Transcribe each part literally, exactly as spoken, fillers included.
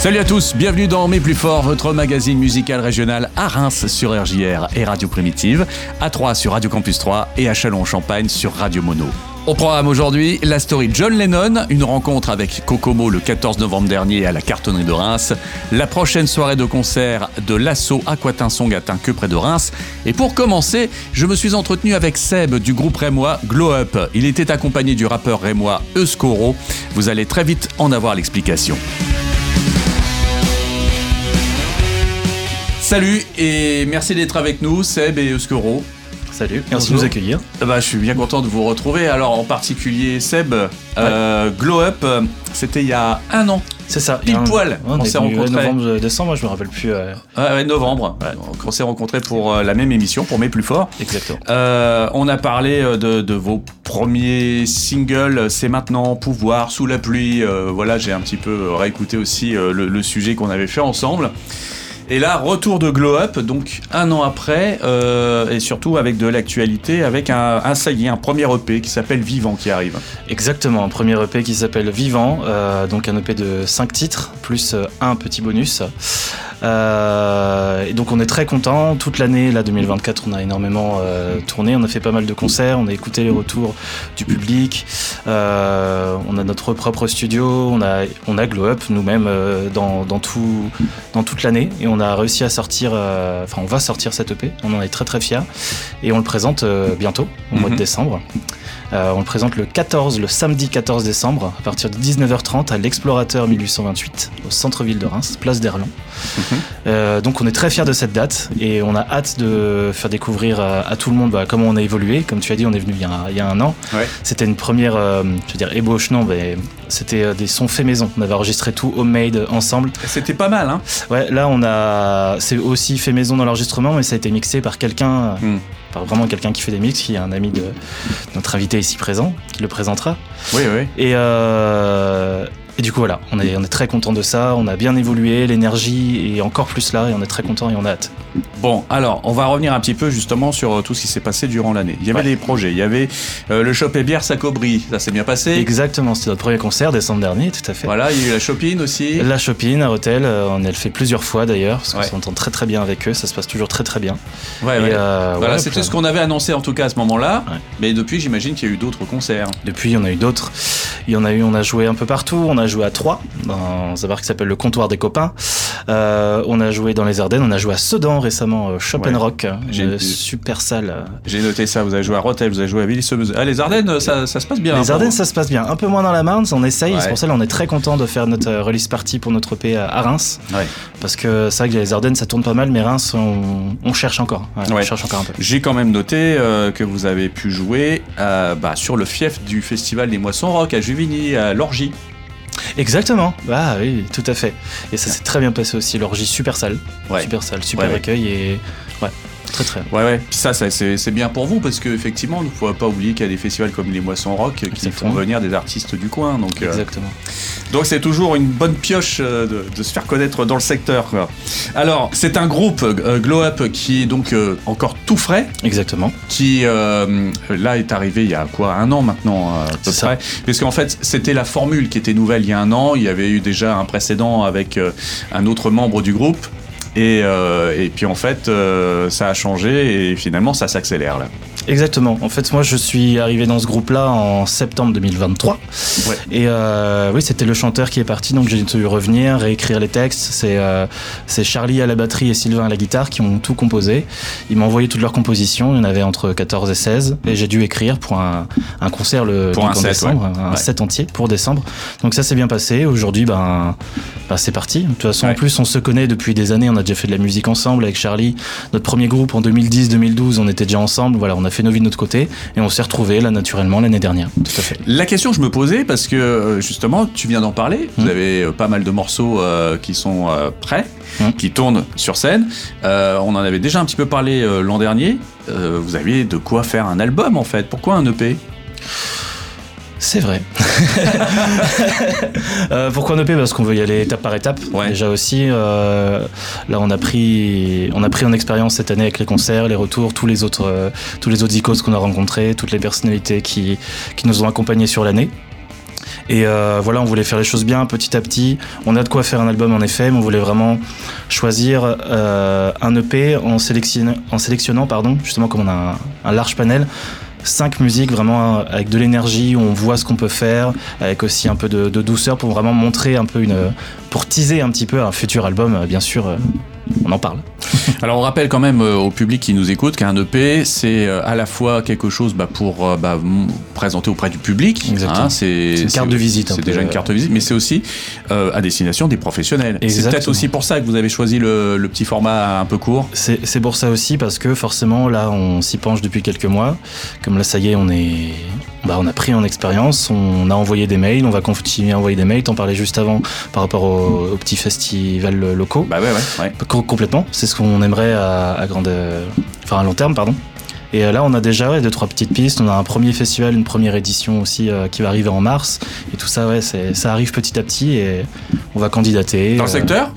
Salut à tous, bienvenue dans Mes Plus Forts, votre magazine musical régional à Reims sur R J R et Radio Primitive, à Troyes sur Radio Campus trois et à Châlons-en-Champagne sur Radio Mono. Au programme aujourd'hui, la story John Lennon, une rencontre avec Kokomo le quatorze novembre dernier à la Cartonnerie de Reims, la prochaine soirée de concert de l'assaut Aquatinsong à Tinqueux près de Reims. Et pour commencer, je me suis entretenu avec Seb du groupe rémois Glow Up. Il était accompagné du rappeur rémois Euskoro. Vous allez très vite en avoir l'explication. Salut et merci d'être avec nous, Seb et Euskoro. Salut, merci de nous accueillir. Bah, je suis bien content de vous retrouver. Alors en particulier Seb, ouais. euh, Glow Up, c'était il y a un an. C'est ça. Pile poil. Ouais, on, on s'est rencontrés. Novembre, décembre, je me rappelle plus. Euh... Ah ouais, novembre. Ouais. Donc, on s'est rencontrés pour euh, la même émission, pour Mes Plus Forts. Exactement. Euh, on a parlé de, de vos premiers singles, C'est maintenant, Pouvoir, Sous la pluie. Euh, voilà, j'ai un petit peu réécouté aussi euh, le, le sujet qu'on avait fait ensemble. Et là, retour de Glow Up, donc un an après, euh, et surtout avec de l'actualité, avec un, un ça y est, un premier E P qui s'appelle Vivant qui arrive. Exactement, un premier E P qui s'appelle Vivant, euh, donc un E P de cinq titres, plus un petit bonus. Euh, et donc on est très contents, toute l'année, là deux mille vingt-quatre, on a énormément euh, tourné, on a fait pas mal de concerts, on a écouté les retours du public, euh, on a notre propre studio, on a, on a Glow Up nous-mêmes euh, dans, dans, tout, dans toute l'année, et on a réussi à sortir, euh, enfin on va sortir cet E P, on en est très très fiers, et on le présente euh, bientôt, au mm-hmm. mois de décembre. Euh, on le présente le quatorze, le samedi quatorze décembre, à partir de dix-neuf heures trente à l'Explorateur mille huit cent vingt-huit, au centre-ville de Reims, place d'Erlon. Mmh. Euh, donc on est très fiers de cette date et on a hâte de faire découvrir à, à tout le monde bah, comment on a évolué. Comme tu as dit, on est venu il y a, il y a un an. Ouais. C'était une première, euh, je veux dire ébauche, non, mais c'était des sons faits maison. On avait enregistré tout homemade ensemble. C'était pas mal, hein. Ouais, là on a, c'est aussi fait maison dans l'enregistrement, mais ça a été mixé par quelqu'un. Mmh. Par vraiment quelqu'un qui fait des mix, qui est un ami de notre invité ici présent, qui le présentera. Oui, oui. Et, euh, et du coup, voilà, on est, on est très content de ça, on a bien évolué, l'énergie est encore plus là, et on est très content et on a hâte. Bon, alors, on va revenir un petit peu justement sur tout ce qui s'est passé durant l'année. Il y avait ouais. des projets, il y avait euh, le Shop et Bière Sacobri, ça s'est bien passé. Exactement, c'était notre premier concert, décembre dernier, tout à fait. Voilà, il y a eu la Chopine aussi. La Chopine à Hôtel, euh, on a le fait plusieurs fois d'ailleurs, parce qu'on ouais. s'entend très très bien avec eux, ça se passe toujours très très bien. Ouais, et ouais. Euh, voilà, ouais, c'était ce qu'on avait annoncé en tout cas à ce moment-là, ouais. mais depuis, j'imagine qu'il y a eu d'autres concerts. Depuis, il y en a eu d'autres. Il y en a eu, on a joué un peu partout, on a joué à Troyes, dans un bar qui s'appelle le Comptoir des Copains. Euh, on a joué dans les Ardennes, on a joué à Sedan récemment, euh, Chop ouais. Rock, j'ai une super salle. Euh... J'ai noté ça, vous avez joué à Rotel, vous avez joué à Villiers-Semeuse. Ah, les Ardennes, ça, ça se passe bien. Les hein, Ardennes, ça se passe bien. Un peu moins dans la Marne, on essaye, ouais. c'est pour ça qu'on est très content de faire notre release party pour notre E P à Reims. Ouais. Parce que c'est vrai que les Ardennes, ça tourne pas mal, mais Reims, on, on cherche encore. Ouais, ouais. On cherche encore un peu. J'ai quand même noté euh, que vous avez pu jouer euh, bah, sur le fief du Festival des Moissons Rock à Juvigny, à l'Orgie. Exactement, ah oui, tout à fait. Et ça s'est très bien passé aussi, l'orgie super salle, ouais. super salle, super ouais, accueil ouais. et ouais, très très. Ouais ouais. Puis ça, ça c'est, c'est bien pour vous parce que effectivement, il ne faut pas oublier qu'il y a des festivals comme les Moissons Rock qui Exactement. font venir des artistes du coin, donc. Exactement. Euh, donc c'est toujours une bonne pioche de, de se faire connaître dans le secteur. Quoi. Alors c'est un groupe euh, Glow Up qui est donc euh, encore tout frais. Exactement. Qui euh, là est arrivé il y a quoi un an maintenant à peu c'est près. Ça. Parce qu'en fait c'était la formule qui était nouvelle il y a un an. Il y avait eu déjà un précédent avec euh, un autre membre du groupe. Et, euh, et puis en fait, euh, ça a changé et finalement, ça s'accélère là. Exactement. En fait, moi, je suis arrivé dans ce groupe-là en septembre deux mille vingt-trois. Ouais. Et euh, oui, c'était le chanteur qui est parti, donc j'ai dû revenir, réécrire les textes. C'est, euh, c'est Charlie à la batterie et Sylvain à la guitare qui ont tout composé. Ils m'ont envoyé toutes leurs compositions. Il y en avait entre quatorze et seize. Et j'ai dû écrire pour un, un concert le pour un en set, décembre, ouais. un ouais. set entier pour décembre. Donc ça s'est bien passé. Aujourd'hui, ben, ben c'est parti. De toute façon, ouais. en plus, on se connaît depuis des années. On a déjà fait de la musique ensemble avec Charlie. Notre premier groupe en deux mille dix deux mille douze, on était déjà ensemble. Voilà, on a fait nos vies de notre côté et on s'est retrouvés là naturellement l'année dernière. Tout à fait. La question que je me posais, parce que justement, tu viens d'en parler, mmh. vous avez pas mal de morceaux euh, qui sont euh, prêts, mmh. qui tournent sur scène. Euh, on en avait déjà un petit peu parlé euh, l'an dernier. Euh, vous aviez de quoi faire un album en fait. Pourquoi un E P ? C'est vrai. euh, pourquoi un E P ? Parce qu'on veut y aller étape par étape. Ouais. Déjà aussi, euh, là on a pris, on a pris en expérience cette année avec les concerts, les retours, tous les autres, euh, tous les autres icônes qu'on a rencontrés, toutes les personnalités qui, qui nous ont accompagnés sur l'année. Et euh, voilà, on voulait faire les choses bien petit à petit. On a de quoi faire un album en effet, mais on voulait vraiment choisir euh, un E P en, sélection, en sélectionnant, pardon, justement comme on a un, un large panel, cinq musiques vraiment avec de l'énergie, où on voit ce qu'on peut faire, avec aussi un peu de, de douceur pour vraiment montrer un peu une, pour teaser un petit peu un futur album, bien sûr. Euh, on en parle. Alors on rappelle quand même euh, au public qui nous écoute qu'un E P c'est euh, à la fois quelque chose bah, pour euh, bah, m- présenter auprès du public. Exactement. Hein, c'est, c'est une carte c'est, de visite. C'est déjà une carte de visite, mais c'est aussi euh, à destination des professionnels. Exactement. C'est peut-être aussi pour ça que vous avez choisi le, le petit format un peu court. C'est, c'est pour ça aussi parce que forcément là on s'y penche depuis quelques mois. Comme là ça y est on est... Bah, on a pris en expérience, on a envoyé des mails, on va continuer à envoyer des mails. T'en parlais juste avant par rapport aux, aux petits festivals locaux. Bah ouais, ouais, ouais. Com- complètement, c'est ce qu'on aimerait à, à grande, enfin à long terme, pardon. Et là, on a déjà ouais, deux trois petites pistes. On a un premier festival, une première édition aussi euh, qui va arriver en mars. Et tout ça, ouais, c'est, ça arrive petit à petit et on va candidater. Dans le euh, secteur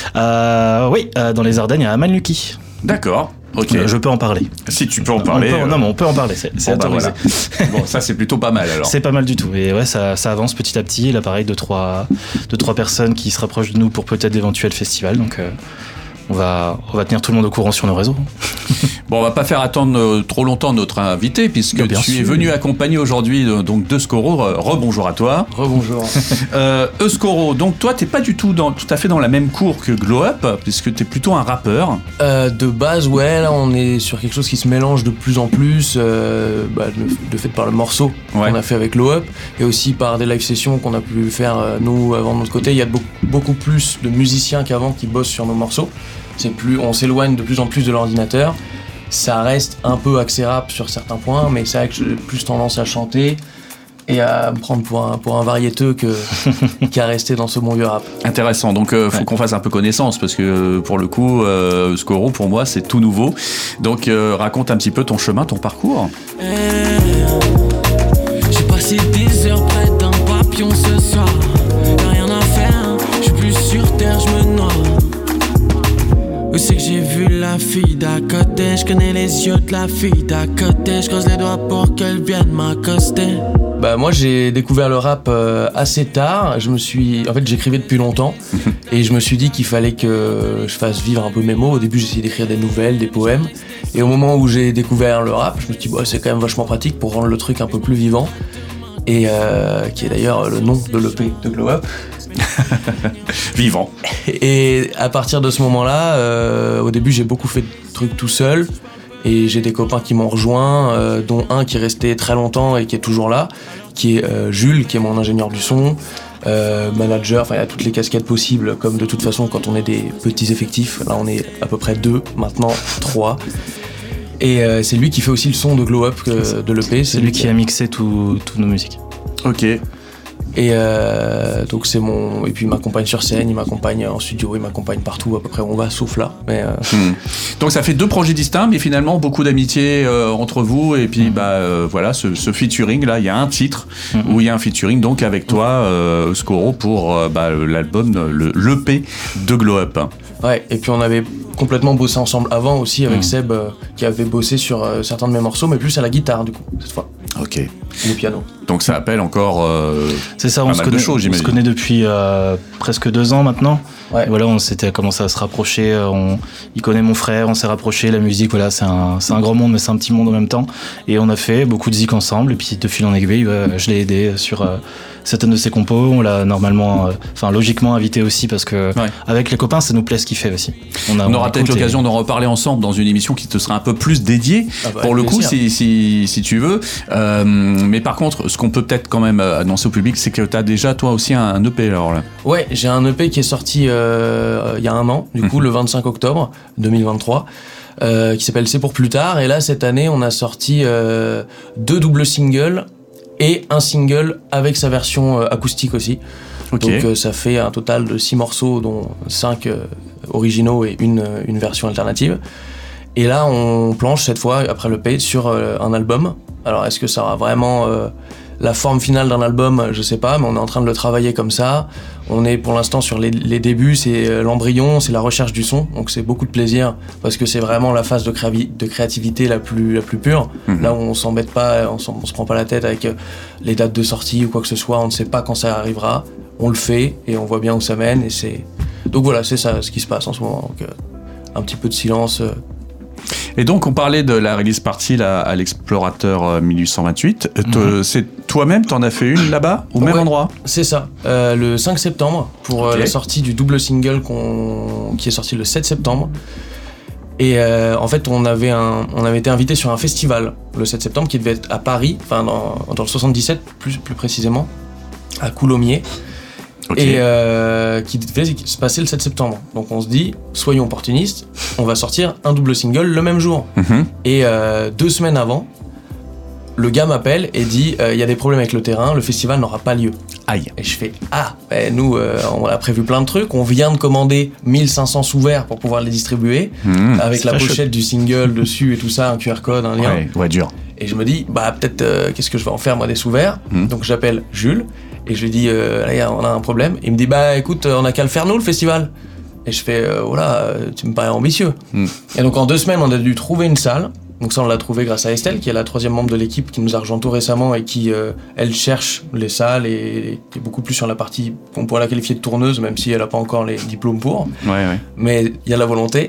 euh, Oui, euh, dans les Ardennes, à Amalnuki. D'accord. Ok. Euh, je peux en parler. Si tu peux en parler. On peut, euh... Non, mais on peut en parler. C'est, c'est bon, autorisé. Bah voilà. Bon, ça c'est plutôt pas mal alors. C'est pas mal du tout. Et ouais, ça, ça avance petit à petit. Là, pareil, deux trois, deux, trois personnes qui se rapprochent de nous pour peut-être d'éventuels festivals. Donc, euh, on va, on va tenir tout le monde au courant sur nos réseaux. Bon, on va pas faire attendre euh, trop longtemps notre invité puisque Bien tu sûr. es venu accompagner aujourd'hui euh, donc d'Euskoro. Euh, rebonjour à toi. Rebonjour. Euh, Euskoro, donc toi t'es pas du tout dans, tout à fait dans la même cour que Glow Up puisque t'es plutôt un rappeur. Euh, de base, ouais, là on est sur quelque chose qui se mélange de plus en plus, euh, bah, de, de fait par le morceau Ouais. qu'on a fait avec Glow Up et aussi par des live sessions qu'on a pu faire euh, nous avant de notre côté. Il y a beaucoup, beaucoup plus de musiciens qu'avant qui bossent sur nos morceaux. C'est plus, on s'éloigne de plus en plus de l'ordinateur. Ça reste un peu axé rap sur certains points, mais c'est vrai que j'ai plus tendance à chanter et à me prendre pour un, pour un variéteux que, qu'à rester dans ce bon vieux rap. Intéressant, donc euh, faut ouais. qu'on fasse un peu connaissance parce que pour le coup, euh, Euskoro pour moi c'est tout nouveau. Donc euh, raconte un petit peu ton chemin, ton parcours. Hey, j'ai passé des heures près d'un papillon ce soir. Y'a rien à faire, je suis plus sur terre, je me noie. Où c'est que j'ai vu la fille d'à côté? Je connais les yeux de la fille d'à côté. Je creuse les doigts pour qu'elle vienne m'accoster. Bah moi j'ai découvert le rap euh, assez tard. Je me suis, en fait j'écrivais depuis longtemps et je me suis dit qu'il fallait que je fasse vivre un peu mes mots. Au début j'essayais d'écrire des nouvelles, des poèmes. Et au moment où j'ai découvert le rap, je me suis dit bah, c'est quand même vachement pratique pour rendre le truc un peu plus vivant. Et euh, qui est d'ailleurs le nom de l'E P de Glow Up. Vivant. Et à partir de ce moment-là, euh, au début j'ai beaucoup fait de trucs tout seul. Et j'ai des copains qui m'ont rejoint, euh, dont un qui est resté très longtemps et qui est toujours là, qui est euh, Jules, qui est mon ingénieur du son, euh, manager, enfin il y a toutes les casquettes possibles, comme de toute façon quand on est des petits effectifs, là on est à peu près deux, maintenant trois. Et euh, c'est lui qui fait aussi le son de Glow Up que, de l'E P. C'est, c'est lui qui a mixé toutes nos musiques. Ok. Et euh, donc c'est mon, et puis il m'accompagne sur scène, il m'accompagne en studio, il m'accompagne partout à peu près où on va, sauf là. Mais euh... hmm. Donc ça fait deux projets distincts, mais finalement beaucoup d'amitié euh, entre vous et puis hmm. bah euh, voilà ce, ce featuring là, il y a un titre hmm. où il y a un featuring donc avec toi, euh, Euskoro pour euh, bah, l'album, le l'E P de Glow Up. Ouais, et puis on avait complètement bossé ensemble avant aussi avec mmh. Seb euh, qui avait bossé sur euh, certains de mes morceaux, mais plus à la guitare du coup cette fois. Ok. Ou au piano. Donc ça appelle encore. Euh, C'est ça, on se, connaît, choses, on se connaît depuis euh, presque deux ans maintenant. Ouais. Voilà, on s'était commencé à se rapprocher. On, il connaît mon frère, on s'est rapproché. La musique, voilà, c'est un, c'est un grand monde, mais c'est un petit monde en même temps. Et on a fait beaucoup de zik ensemble. Et puis de fil en aiguille, ouais, je l'ai aidé sur euh, certaines de ses compos. On l'a normalement, enfin euh, logiquement invité aussi parce que ouais. avec les copains, ça nous plaît ce qu'il fait aussi. On, a, on, on aura peut-être l'occasion et... d'en reparler ensemble dans une émission qui te sera un peu plus dédiée ah bah, pour le coup, si, si, si tu veux. Euh, mais par contre, ce qu'on peut peut-être quand même annoncer au public, c'est que tu as déjà toi aussi un E P alors là. Ouais, j'ai un E P qui est sorti euh, il y a un an, du coup le vingt-cinq octobre deux mille vingt-trois, euh, qui s'appelle C'est pour plus tard. Et là cette année, on a sorti euh, deux doubles singles et un single avec sa version euh, acoustique aussi. Okay. Donc euh, ça fait un total de six morceaux, dont cinq euh, originaux et une, une version alternative. Et là, on planche cette fois, après le P, sur euh, un album. Alors, est-ce que ça aura vraiment euh, La forme finale d'un album, je sais pas, mais on est en train de le travailler comme ça. On est pour l'instant sur les, les débuts, c'est l'embryon, c'est la recherche du son, donc c'est beaucoup de plaisir parce que c'est vraiment la phase de, créavi- de créativité la plus, la plus pure. Mmh. Là où on s'embête pas, on, on se prend pas la tête avec les dates de sortie ou quoi que ce soit, on ne sait pas quand ça arrivera. On le fait et on voit bien où ça mène et c'est... Donc voilà, c'est ça ce qui se passe en ce moment. Donc, euh, un petit peu de silence. Euh... Et donc, on parlait de la release party là, à l'Explorateur mille huit cent vingt-huit. Mm-hmm. C'est toi-même, t'en as fait une là-bas, au ouais, même endroit? C'est ça, euh, le cinq septembre, pour okay. euh, la sortie du double single qu'on... qui est sorti le sept septembre. Et euh, en fait, on avait, un... on avait été invité sur un festival le sept septembre qui devait être à Paris, enfin dans, dans le soixante-dix-sept plus, plus précisément, à Coulommiers. Okay. Et euh, qui devait se passer le sept septembre. Donc on se dit, soyons opportunistes, on va sortir un double single le même jour. Mm-hmm. Et euh, deux semaines avant, le gars m'appelle et dit, il euh, y a des problèmes avec le terrain, le festival n'aura pas lieu. Aïe. Et je fais, ah, ben nous, euh, on a prévu plein de trucs, on vient de commander mille cinq cents sous-verts pour pouvoir les distribuer, mmh, avec la pochette du single dessus et tout ça, un Q R code, un lien. Ouais, ouais, dur. Et je me dis, bah peut-être, euh, qu'est-ce que je vais en faire moi des sous-verts? Mmh. Donc j'appelle Jules. Et je lui dis, euh, là, on a un problème. Et il me dit, bah écoute, on a qu'à le faire nous, le festival. Et je fais, euh, voilà, tu me parais ambitieux. Mm. Et donc en deux semaines, on a dû trouver une salle. Donc ça, on l'a trouvé grâce à Estelle, qui est la troisième membre de l'équipe, qui nous a rejoint tout récemment et qui, euh, elle, cherche les salles et est beaucoup plus sur la partie qu'on pourrait la qualifier de tourneuse, même si elle n'a pas encore les diplômes pour. Ouais, ouais. Mais il y a la volonté.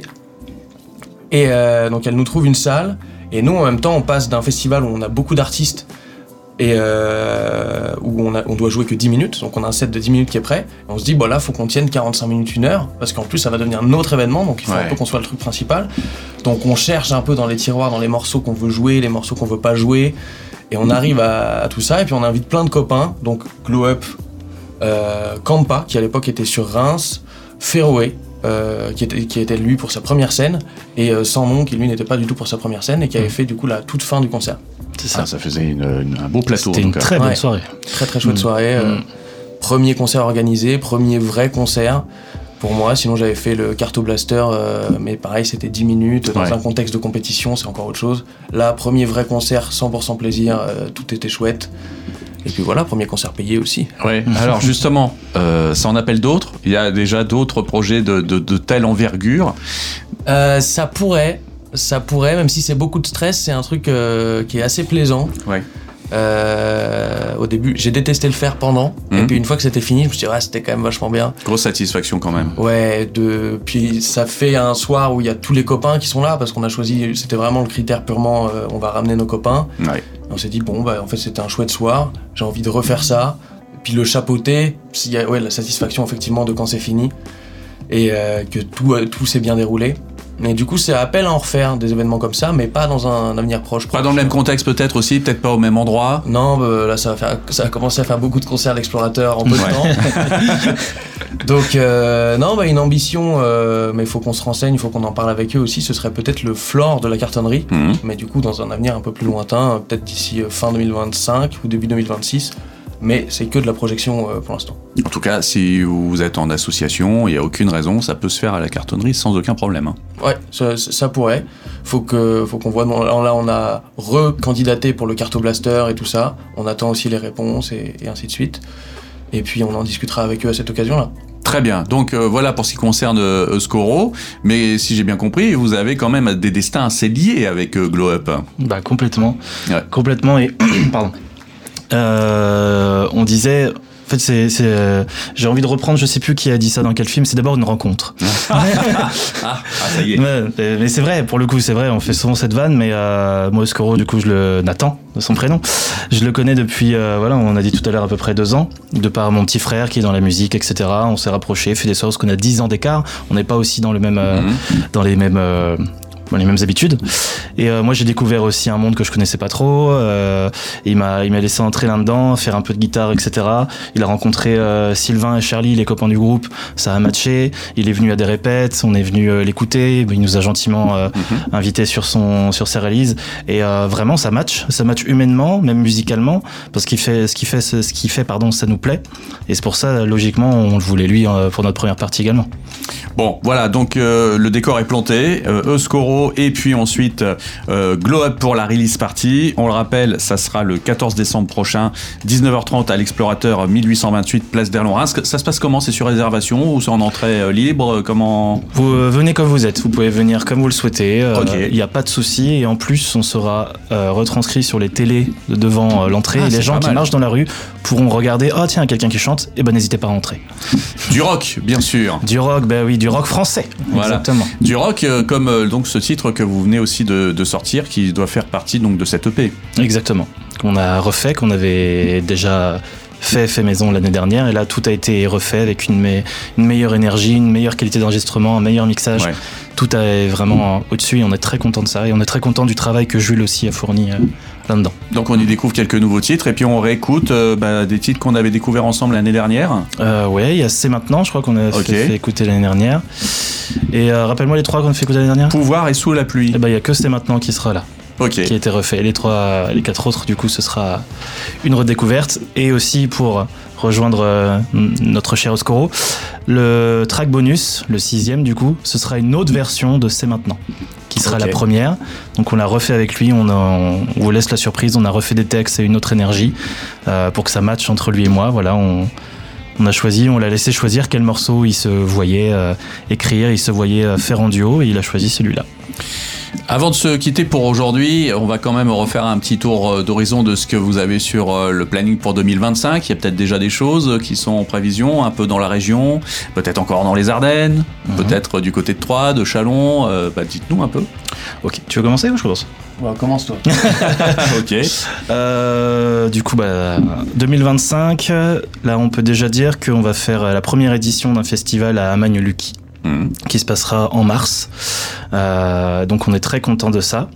Et euh, donc elle nous trouve une salle. Et nous, en même temps, on passe d'un festival où on a beaucoup d'artistes et euh, où on, a, on doit jouer que dix minutes, donc on a un set de dix minutes qui est prêt, et on se dit, bon là, faut qu'on tienne quarante-cinq minutes, une heure, parce qu'en plus, ça va devenir un autre événement, donc il faut ouais. un peu qu'on soit le truc principal. Donc on cherche un peu dans les tiroirs, dans les morceaux qu'on veut jouer, les morceaux qu'on veut pas jouer, et on arrive à, à tout ça, et puis on invite plein de copains, donc Glow Up, euh, Kampa, qui à l'époque était sur Reims, Feroé, Euh, qui, était, qui était lui pour sa première scène, et euh, Sans Nom qui lui n'était pas du tout pour sa première scène et qui avait fait du coup la toute fin du concert. C'est ça, ah, ça faisait une, une, un beau plateau. C'était une donc, très euh... bonne ouais. soirée. Très très chouette mmh. soirée. Euh, mmh. Premier concert organisé, premier vrai concert pour moi. Sinon j'avais fait le Carto Blaster, euh, mais pareil c'était dix minutes dans ouais. un contexte de compétition, c'est encore autre chose. Là, premier vrai concert, cent pour cent plaisir, euh, tout était chouette. Et puis voilà, premier concert payé aussi. Ouais. Alors justement, euh, ça en appelle d'autres. Il y a déjà d'autres projets de, de, de telle envergure. Euh, ça pourrait, ça pourrait, même si c'est beaucoup de stress, c'est un truc euh, qui est assez plaisant. Ouais. Euh, au début, j'ai détesté le faire pendant, mmh. et puis une fois que c'était fini, je me suis dit, ah, c'était quand même vachement bien. Grosse satisfaction quand même. Ouais, de... puis ça fait un soir où il y a tous les copains qui sont là, parce qu'on a choisi, c'était vraiment le critère purement, euh, on va ramener nos copains. Ouais. On s'est dit, bon, bah, en fait, c'était un chouette soir, j'ai envie de refaire ça, puis le chapeauter, s'il y a, ouais, la satisfaction effectivement de quand c'est fini, et euh, que tout, euh, tout s'est bien déroulé. Mais du coup, c'est appel à en refaire des événements comme ça, mais pas dans un avenir proche. Pas dans le même contexte peut-être aussi, peut-être pas au même endroit. Non, bah, là, ça va faire, ça a commencé à faire beaucoup de concerts d'Explorateur en peu ouais. de temps. Donc, euh, non, bah, une ambition, euh, mais il faut qu'on se renseigne, il faut qu'on en parle avec eux aussi. Ce serait peut-être le floor de la cartonnerie, mmh. mais du coup, dans un avenir un peu plus lointain, peut-être d'ici fin deux mille vingt-cinq ou début deux mille vingt-six. Mais c'est que de la projection euh, pour l'instant. En tout cas, si vous êtes en association, il n'y a aucune raison, ça peut se faire à la cartonnerie sans aucun problème. Hein. Ouais, ça, ça pourrait. Faut que, faut qu'on voit. Là, on a recandidaté pour le Carto Blaster et tout ça. On attend aussi les réponses et, et ainsi de suite. Et puis, on en discutera avec eux à cette occasion-là. Très bien. Donc euh, voilà pour ce qui concerne euh, Euskoro. Mais si j'ai bien compris, vous avez quand même des destins assez liés avec euh, Glow Up. Bah complètement. Ouais. Complètement. Et pardon. Euh, on disait, en fait, c'est, c'est, euh, j'ai envie de reprendre, je sais plus qui a dit ça dans quel film. C'est d'abord une rencontre. ah, ah, ça y est. Mais, mais c'est vrai, pour le coup, c'est vrai. On fait souvent cette vanne, mais euh, moi, Euskoro, du coup, je le Nathan, de son prénom, je le connais depuis, euh, voilà, on a dit tout à l'heure à peu près deux ans, de par mon petit frère qui est dans la musique, et cetera. On s'est rapprochés, fait des soirées parce qu'on a dix ans d'écart. On n'est pas aussi dans le même, euh, mm-hmm. dans les mêmes. Euh, les mêmes habitudes et euh, moi j'ai découvert aussi un monde que je connaissais pas trop euh, il m'a il m'a laissé entrer là-dedans, faire un peu de guitare, etc. Il a rencontré euh, Sylvain et Charlie, les copains du groupe, ça a matché, il est venu à des répètes, on est venu euh, l'écouter, il nous a gentiment euh, mm-hmm. invité sur son sur ses releases et euh, vraiment ça match ça match humainement, même musicalement, parce qu'il fait ce qu'il fait ce, ce qu'il fait pardon ça nous plaît et c'est pour ça logiquement on le voulait lui euh, pour notre première partie également. Bon voilà, donc euh, le décor est planté, euh, Euskoro Mono et puis ensuite euh, Glow Up pour la release party. On le rappelle, ça sera le quatorze décembre prochain, dix-neuf heures trente à l'Explorateur mille huit cent vingt-huit, place d'Erlon-Reims. Ça se passe comment? C'est sur réservation ou c'est en entrée euh, libre? Comment? Vous euh, venez comme vous êtes, vous pouvez venir comme vous le souhaitez, il okay. n'y a pas de souci et en plus on sera euh, retranscrit sur les télés de devant euh, l'entrée ah, et les gens qui marchent dans la rue pourront regarder, oh tiens, quelqu'un qui chante, et ben n'hésitez pas à rentrer. Du rock, bien sûr. Du rock, ben oui, du rock français. Voilà. Exactement. Du rock euh, comme euh, donc ce titre que vous venez aussi de, de sortir qui doit faire partie donc de cette E P. Exactement. Qu'on a refait, qu'on avait déjà fait, fait maison l'année dernière et là tout a été refait avec une, me- une meilleure énergie, une meilleure qualité d'enregistrement, un meilleur mixage. Ouais. Tout est vraiment au-dessus et on est très content de ça et on est très content du travail que Jules aussi a fourni euh, là-dedans. Donc on y découvre quelques nouveaux titres et puis on réécoute euh, bah, des titres qu'on avait découverts ensemble l'année dernière. Euh, ouais, il y a C'est Maintenant, je crois qu'on a okay. fait, fait écouter l'année dernière. Et euh, rappelle-moi les trois qu'on a fait écouter l'année dernière. Pouvoir et Sous la pluie. Et bah il y a que C'est Maintenant qui sera là. Okay. Qui a été refait. Et les trois, les quatre autres, du coup, ce sera une redécouverte. Et aussi pour rejoindre euh, notre cher Oscoro, le track bonus, le sixième, du coup, ce sera une autre version de C'est Maintenant, qui sera okay. la première. Donc on l'a refait avec lui. On, a, on, on vous laisse la surprise. On a refait des textes et une autre énergie euh, pour que ça matche entre lui et moi. Voilà, on. On a choisi, on l'a laissé choisir quel morceau il se voyait euh, écrire, il se voyait euh, faire en duo et il a choisi celui-là. Avant de se quitter pour aujourd'hui, on va quand même refaire un petit tour d'horizon de ce que vous avez sur le planning pour deux mille vingt-cinq. Il y a peut-être déjà des choses qui sont en prévision, un peu dans la région, peut-être encore dans les Ardennes, mmh. peut-être du côté de Troyes, de Châlons. Euh, bah, dites-nous un peu. Ok, tu veux commencer ou je commence ? Ouais, commence toi. Ok. Euh, du coup, bah, deux mille vingt-cinq, là on peut déjà dire qu'on va faire la première édition d'un festival à Amagne-Lucky. Mmh. Qui se passera en mars. Euh, donc on est très content de ça.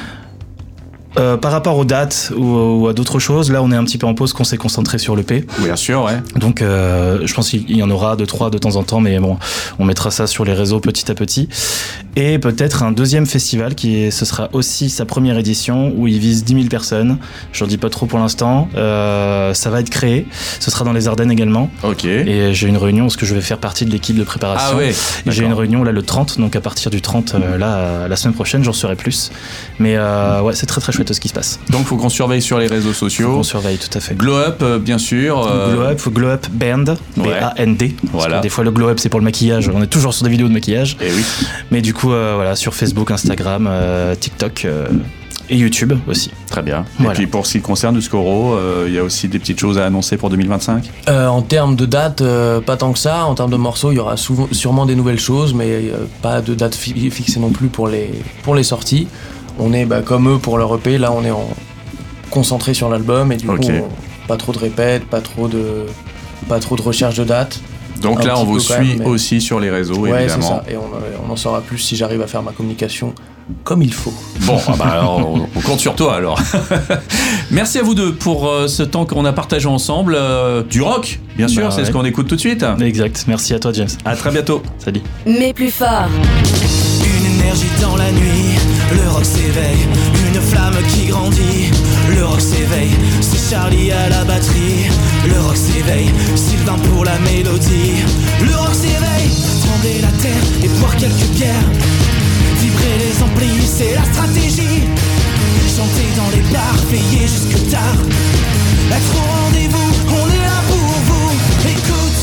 Euh, par rapport aux dates ou, ou à d'autres choses, là on est un petit peu en pause qu'on s'est concentré sur l'E P. Oui, bien sûr, ouais. Donc euh, je pense qu'il y en aura deux, trois de temps en temps, mais bon, on mettra ça sur les réseaux petit à petit. Et peut-être un deuxième festival qui est, ce sera aussi sa première édition où il vise dix mille personnes. J'en dis pas trop pour l'instant. Euh, ça va être créé. Ce sera dans les Ardennes également. Ok. Et j'ai une réunion parce que je vais faire partie de l'équipe de préparation. Ah ouais. Et j'ai une réunion là le trente, donc à partir du trente, euh, là la semaine prochaine, j'en saurai plus. Mais euh, ouais, c'est très très chouette ce qui se passe. Donc faut qu'on surveille sur les réseaux sociaux. Faut qu'on surveille, tout à fait. Glow Up, euh, bien sûr. Euh... Glow Up, Glow Up Band, B A N D. Voilà. Parce que des fois le Glow Up c'est pour le maquillage. On est toujours sur des vidéos de maquillage. Et oui. Mais du coup, euh, voilà, sur Facebook, Instagram, euh, TikTok. Euh, Et YouTube aussi. Très bien. Voilà. Et puis pour ce qui concerne du Scoro, il euh, y a aussi des petites choses à annoncer pour deux mille vingt-cinq. euh, En termes de date, euh, pas tant que ça. En termes de morceaux, il y aura souvent, sûrement des nouvelles choses, mais euh, pas de date fi- fixée non plus pour les, pour les sorties. On est bah, comme eux pour leur E P, là on est en... concentré sur l'album et du okay. coup on... pas trop de répètes, pas trop de, pas trop de recherche de date. Donc un là on vous suit même, mais... aussi sur les réseaux ouais, évidemment. C'est ça. Et on, on en saura plus si j'arrive à faire ma communication comme il faut. Bon, ah bah alors, on, on compte sur toi alors. Merci à vous deux pour euh, ce temps qu'on a partagé ensemble. Euh, du rock, bien sûr, bah, c'est ouais. ce qu'on écoute tout de suite. Exact, merci à toi James. À très bientôt. Salut. Mais plus fort. Une énergie dans la nuit, le rock s'éveille. Une flamme qui grandit, le rock s'éveille. C'est Charlie à la batterie, le rock s'éveille. Sylvain pour la mélodie, le rock s'éveille. Trembler la terre et boire quelques bières. Vibrer les amplis, c'est la stratégie. Chanter dans les bars, veiller jusque tard. Être au rendez-vous, on est là pour vous. Écoute,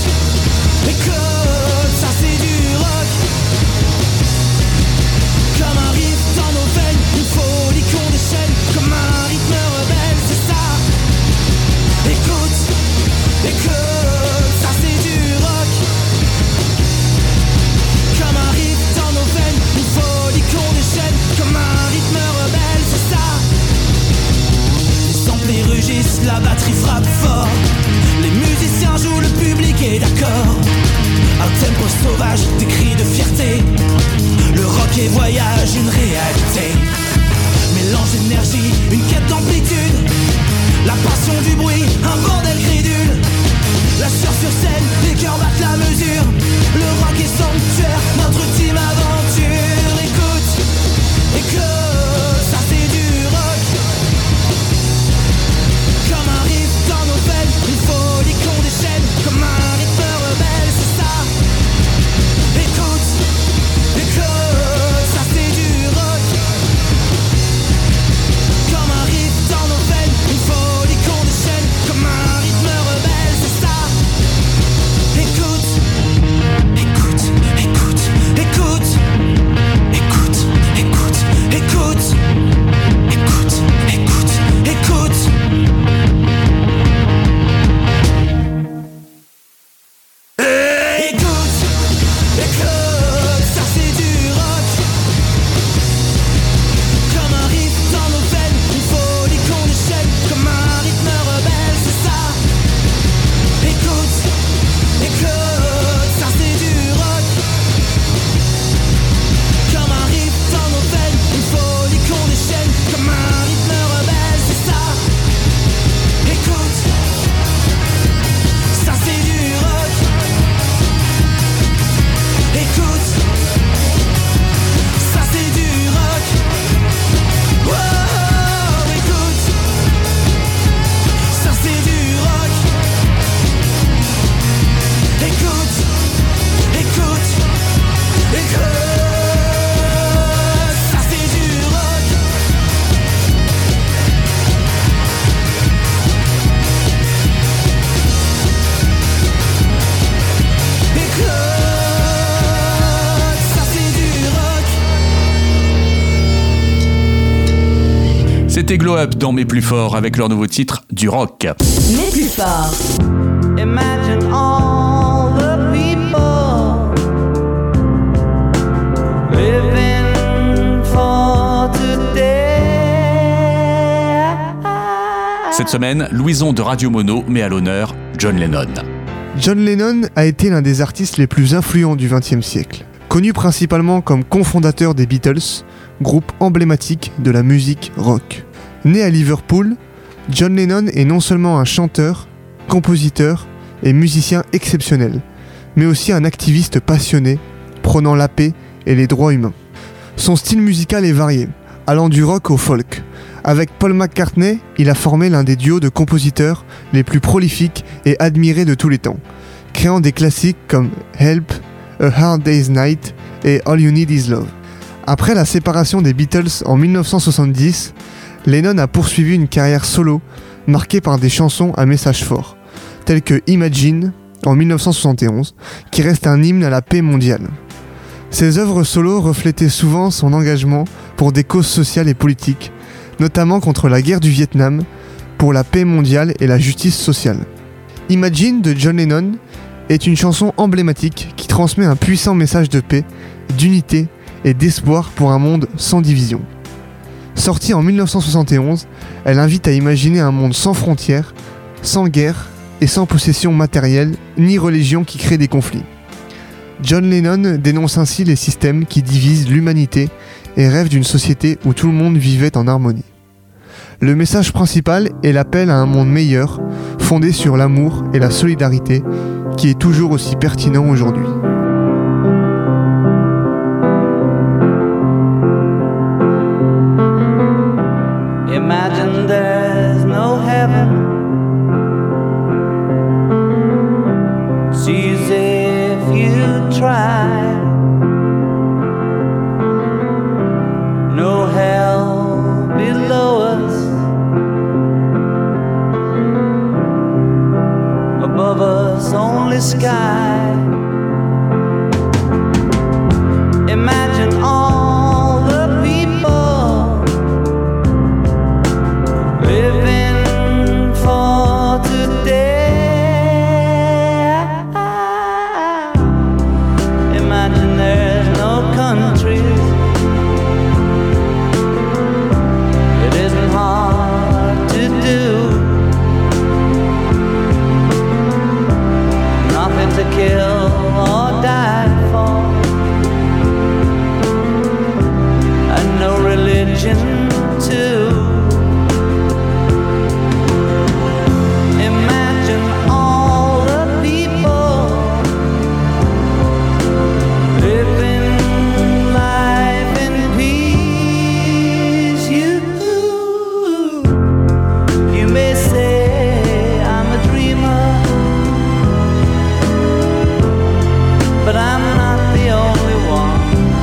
écoute, ça c'est du rock. Comme un riff dans nos veines, une folie qu'on déchaîne. Comme un rythme rebelle, c'est ça. Écoute, écoute, ça c'est du rock. Comme un riff dans nos veines, une folie qu'on déchaîne. Comme un rythme rebelle, c'est ça. Les samplés rugissent, la batterie frappe fort. Les musiciens jouent, le public est d'accord. Écoutez Glow Up dans Mes Plus Forts avec leur nouveau titre du rock. Mes Plus Forts. Imagine all the people living for today. Cette semaine, Louison de Radio Mono met à l'honneur John Lennon. John Lennon a été l'un des artistes les plus influents du vingtième siècle. Connu principalement comme cofondateur des Beatles, groupe emblématique de la musique rock. Né à Liverpool, John Lennon est non seulement un chanteur, compositeur et musicien exceptionnel, mais aussi un activiste passionné, prônant la paix et les droits humains. Son style musical est varié, allant du rock au folk. Avec Paul McCartney, il a formé l'un des duos de compositeurs les plus prolifiques et admirés de tous les temps, créant des classiques comme Help, A Hard Day's Night et All You Need Is Love. Après la séparation des Beatles en dix-neuf cent soixante-dix, Lennon a poursuivi une carrière solo marquée par des chansons à message fort, telles que Imagine en dix-neuf cent soixante et onze, qui reste un hymne à la paix mondiale. Ses œuvres solo reflétaient souvent son engagement pour des causes sociales et politiques, notamment contre la guerre du Vietnam, pour la paix mondiale et la justice sociale. Imagine de John Lennon est une chanson emblématique qui transmet un puissant message de paix, d'unité et d'espoir pour un monde sans division. Sortie en dix-neuf cent soixante et onze, elle invite à imaginer un monde sans frontières, sans guerre et sans possession matérielle ni religion qui crée des conflits. John Lennon dénonce ainsi les systèmes qui divisent l'humanité et rêve d'une société où tout le monde vivait en harmonie. Le message principal est l'appel à un monde meilleur, fondé sur l'amour et la solidarité, qui est toujours aussi pertinent aujourd'hui. Imagine there's no heaven. It's easy if you try. No hell below us. Above us only sky. Imagine all the people living for today. Imagine there's no countries. It isn't hard to do. Nothing to kill or die for. And no religion too. Imagine all the people living life in peace. You, you may say I'm a dreamer, but I'm not the only one.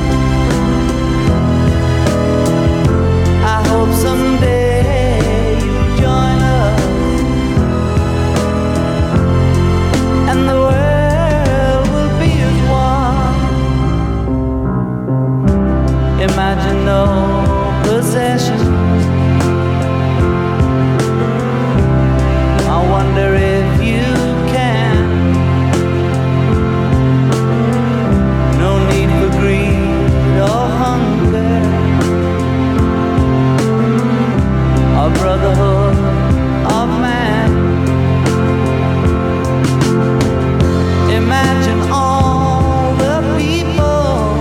I hope someday you'll join us, and the world will be as one. Imagine no possessions. I wonder if you can. No need for greed or hunger. A brotherhood of man. Imagine all the people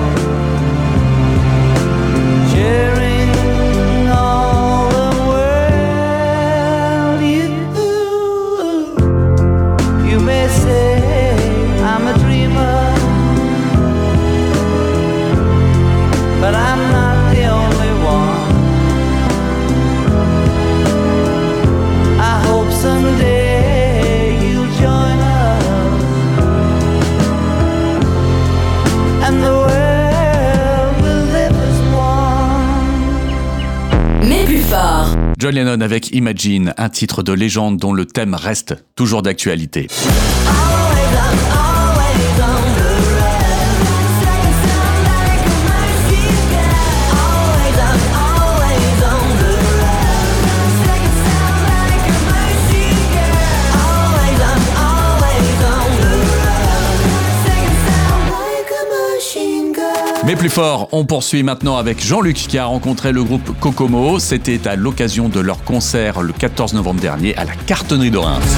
sharing all the world. You, you may say I'm a dreamer, but I'm not the only one. I hope someday you'll join us, and the world will live as one. Mes Plus Forts. John Lennon avec Imagine, un titre de légende dont le thème reste toujours d'actualité. plus fort, on poursuit maintenant avec Jean-Luc qui a rencontré le groupe Kokomo. C'était à l'occasion de leur concert le quatorze novembre dernier à la Cartonnerie de Reims.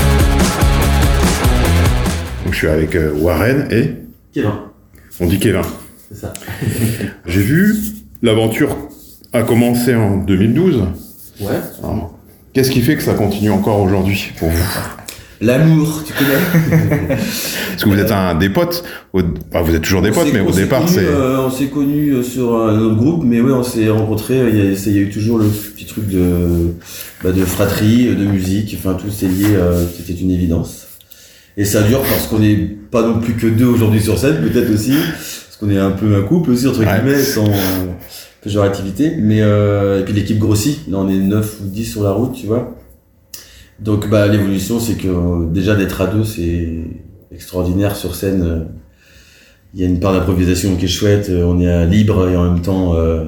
Donc, je suis avec euh, Warren et... Kevin. On dit Kevin. C'est ça. J'ai vu, l'aventure a commencé en deux mille douze. Ouais. Alors, qu'est-ce qui fait que ça continue encore aujourd'hui pour vous? L'amour, tu connais. Parce que vous êtes un des potes. Au... Enfin, vous êtes toujours des On potes, s'est- mais on au s'est départ, connus, c'est... euh, on s'est connus sur un autre groupe, mais ouais, on s'est rencontrés. Il y, a- il y a eu toujours le petit truc de, bah, de fratrie, de musique. Enfin, tout s'est lié. Euh, c'était une évidence. Et ça dure parce qu'on n'est pas non plus que deux aujourd'hui sur scène, peut-être aussi, parce qu'on est un peu un couple aussi entre Ouais. guillemets, sans euh, péjorativité. Mais euh, et puis l'équipe grossit. Là, on est neuf ou dix sur la route, tu vois. Donc bah l'évolution, c'est que euh, déjà d'être à deux, c'est extraordinaire sur scène. euh, Il y a une part d'improvisation qui est chouette. euh, On est euh, libre et en même temps euh,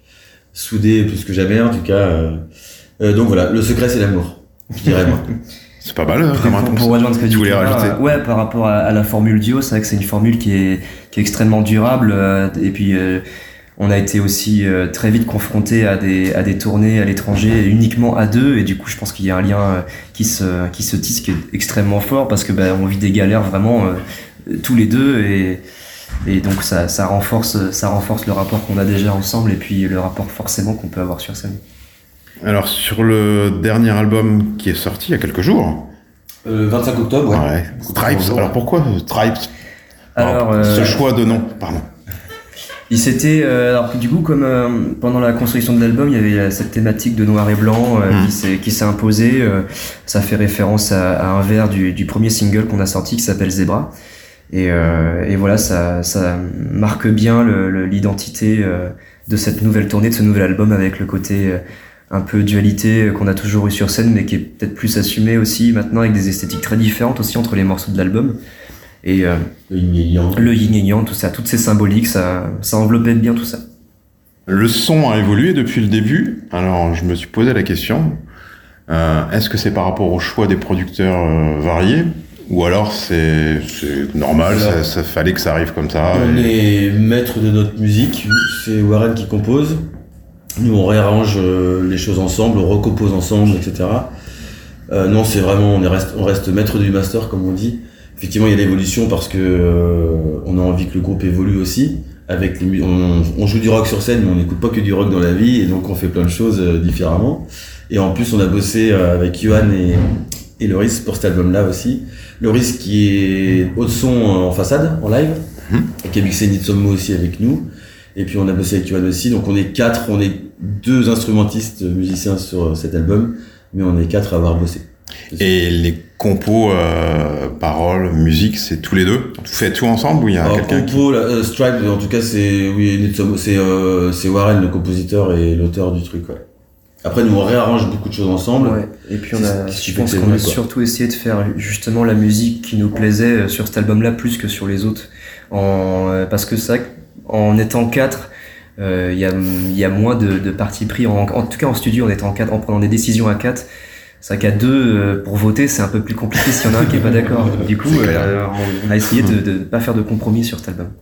soudé plus que jamais en tout cas. euh. Euh, donc voilà, le secret c'est l'amour, je dirais moi. C'est pas mal, hein, comme pour, réponse. pour rejoindre ce que Tu dit voulais Kevin, rajouter euh, ouais, par rapport à, à la formule duo, c'est vrai que c'est une formule qui est, qui est extrêmement durable. euh, et puis, euh, on a été aussi euh, très vite confronté à des, à des tournées à l'étranger uniquement à deux. Et du coup, je pense qu'il y a un lien euh, qui se, qui se tisse qui est extrêmement fort parce que bah, on vit des galères vraiment euh, tous les deux. Et, et donc, ça, ça, renforce, ça renforce le rapport qu'on a déjà ensemble et puis le rapport forcément qu'on peut avoir sur scène. Alors, sur le dernier album qui est sorti il y a quelques jours, Euh, vingt-cinq octobre, ouais. ouais, Stripes. Alors pourquoi euh, Stripes? Alors, Alors, ce euh, choix de nom, pardon. Il s'était, euh, alors du coup, comme euh, pendant la construction de l'album, il y avait euh, cette thématique de noir et blanc euh, Mm. qui s'est qui s'est imposée. euh, ça fait référence à, à un vers du, du premier single qu'on a sorti qui s'appelle Zebra. Et, euh, et voilà, ça, ça marque bien le- le- l'identité euh, de cette nouvelle tournée, de ce nouvel album, avec le côté euh, un peu dualité euh, qu'on a toujours eu sur scène, mais qui est peut-être plus assumé aussi maintenant, avec des esthétiques très différentes aussi entre les morceaux de l'album. Et euh, Le yin et yang. le yin et yang, tout ça, toutes ces symboliques, ça, ça enveloppait bien tout ça. Le son a évolué depuis le début. Alors, je me suis posé la question, euh, est-ce que c'est par rapport au choix des producteurs euh, variés, ou alors c'est c'est normal, Alors, ça, ça fallait que ça arrive comme ça On et- est maître de notre musique, c'est Warren qui compose. Nous, on réarrange euh, les choses ensemble, on recompose ensemble, et cetera. Euh, non, c'est vraiment, on, est reste, on reste maître du master, comme on dit. Effectivement, il y a l'évolution parce que euh, on a envie que le groupe évolue aussi. Avec les, mu- on, on joue du rock sur scène, mais on n'écoute pas que du rock dans la vie, et donc on fait plein de choses euh, différemment. Et en plus, on a bossé euh, avec Johan et, et Loris pour cet album-là aussi. Loris qui est haut de son en façade, en live, Mhm. et qui a mixé Need Some Mo aussi avec nous. Et puis on a bossé avec Johan aussi, donc on est quatre, on est deux instrumentistes musiciens sur cet album, mais on est quatre à avoir bossé. Et les compos, euh, paroles, musique, c'est tous les deux? Vous faites tout ensemble ou il y a Alors, quelqu'un qui... compo, la, euh, Stripe, en tout cas, c'est oui, Need Some Mo, c'est euh, c'est Warren, le compositeur et l'auteur du truc, ouais. Après, nous on réarrange beaucoup de choses ensemble. Ouais. Et puis on a, C'est ce qui je fait pense que c'est qu'on a vrai, quoi. surtout essayé de faire justement la musique qui nous plaisait euh, sur cet album-là plus que sur les autres. En, euh, parce que ça, en étant quatre, il euh, y, a, y a moins de, de parti pris. En, en tout cas en studio, en étant quatre, en prenant des décisions à quatre. C'est vrai qu'à deux, euh, pour voter, c'est un peu plus compliqué s'il y en a un qui est pas d'accord. Du coup, C'est clair. euh, on, on a essayé de ne pas faire de compromis sur cet album.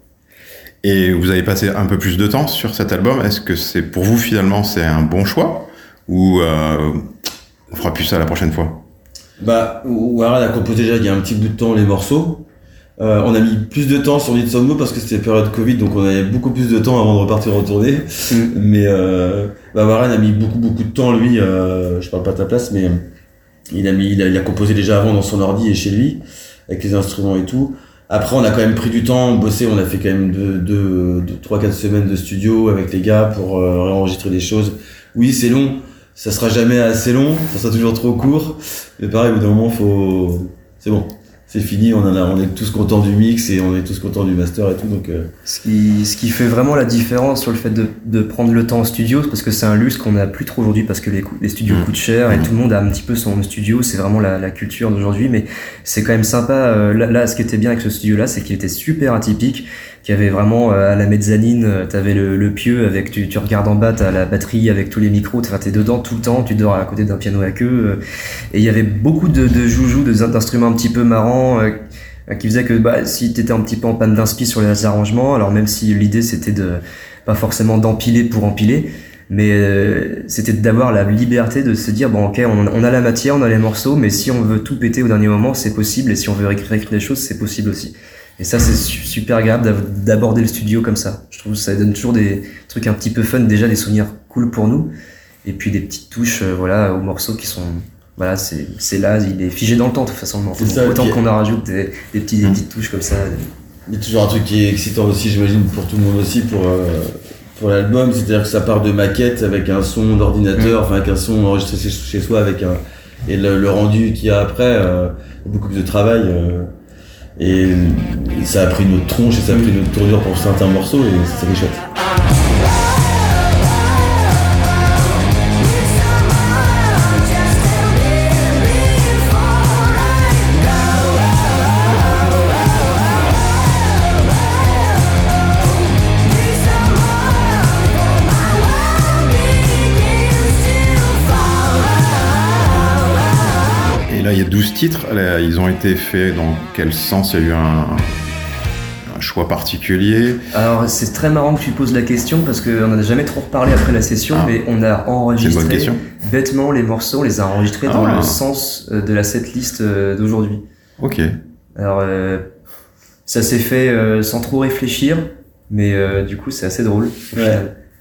Et vous avez passé un peu plus de temps sur cet album. Est-ce que c'est pour vous finalement c'est un bon choix ou euh, on fera plus ça la prochaine fois? Bah, Warren a composé déjà il y a un petit bout de temps les morceaux. Euh, on a mis plus de temps sur Need Some Mo parce que c'était période Covid, donc on avait beaucoup plus de temps avant de repartir en tournée. Mm. Mais euh, bah Warren a mis beaucoup beaucoup de temps lui. Euh, je parle pas de ta place, mais il a mis, il a, il a composé déjà avant dans son ordi et chez lui avec les instruments et tout. Après, on a quand même pris du temps, bossé. On a fait quand même deux, deux, deux trois, quatre semaines de studio avec les gars pour euh, réenregistrer des choses. Oui, c'est long. Ça sera jamais assez long. Ça sera toujours trop court. Mais pareil, au bout d'un moment, faut. C'est bon. C'est fini, on, en a, on est tous contents du mix et on est tous contents du master et tout, donc... Euh... Ce qui, ce qui fait vraiment la différence sur le fait de, de prendre le temps en studio, parce que c'est un luxe qu'on n'a plus trop aujourd'hui parce que les, les studios Mmh. coûtent cher et Mmh. tout le monde a un petit peu son studio, c'est vraiment la, la culture d'aujourd'hui, mais c'est quand même sympa. Euh, là, là, ce qui était bien avec ce studio-là, c'est qu'il était super atypique, qu'il y avait vraiment euh, à la mezzanine, euh, t'avais le, le pieu avec, tu, tu regardes en bas, t'as la batterie avec tous les micros, enfin t'es dedans tout le temps, tu dors à côté d'un piano à queue, euh, et il y avait beaucoup de, de joujoux, de- d'instruments un petit peu marrants, euh, euh, qui faisait que bah, si t'étais un petit peu en panne d'inspi sur les arrangements, alors même si l'idée c'était de pas forcément d'empiler pour empiler, mais euh, c'était d'avoir la liberté de se dire bon ok on, on a la matière, on a les morceaux, mais si on veut tout péter au dernier moment c'est possible, et si on veut réécrire les choses c'est possible aussi. Et ça c'est su- super agréable d'av- d'aborder le studio comme ça. Je trouve que ça donne toujours des trucs un petit peu fun, déjà des souvenirs cool pour nous, et puis des petites touches euh, voilà aux morceaux qui sont voilà c'est c'est là, il est figé dans le temps de toute façon. C'est ça, autant puis- qu'on en rajoute des, des, petits, des petites touches comme ça. Il y a toujours un truc qui est excitant aussi, j'imagine, pour tout le monde aussi, pour, euh, pour l'album, c'est-à-dire que ça part de maquette avec un son d'ordinateur, enfin avec un son enregistré chez, chez soi, avec un, et le, le rendu qu'il y a après, euh, beaucoup plus de travail, euh, et, et ça a pris notre tronche et ça a pris notre tournure pour certains morceaux, et c'est ça qui est chouette. Là, il y a douze titres. Là, ils ont été faits dans quel sens? Il y a eu un, un choix particulier? Alors, c'est très marrant que tu poses la question parce qu'on n'en a jamais trop reparlé après la session, ah, mais on a enregistré bêtement les morceaux, on les a enregistrés ah. dans le sens de la setlist d'aujourd'hui. Ok. Alors, euh, ça s'est fait euh, sans trop réfléchir, mais euh, du coup, c'est assez drôle. Ouais.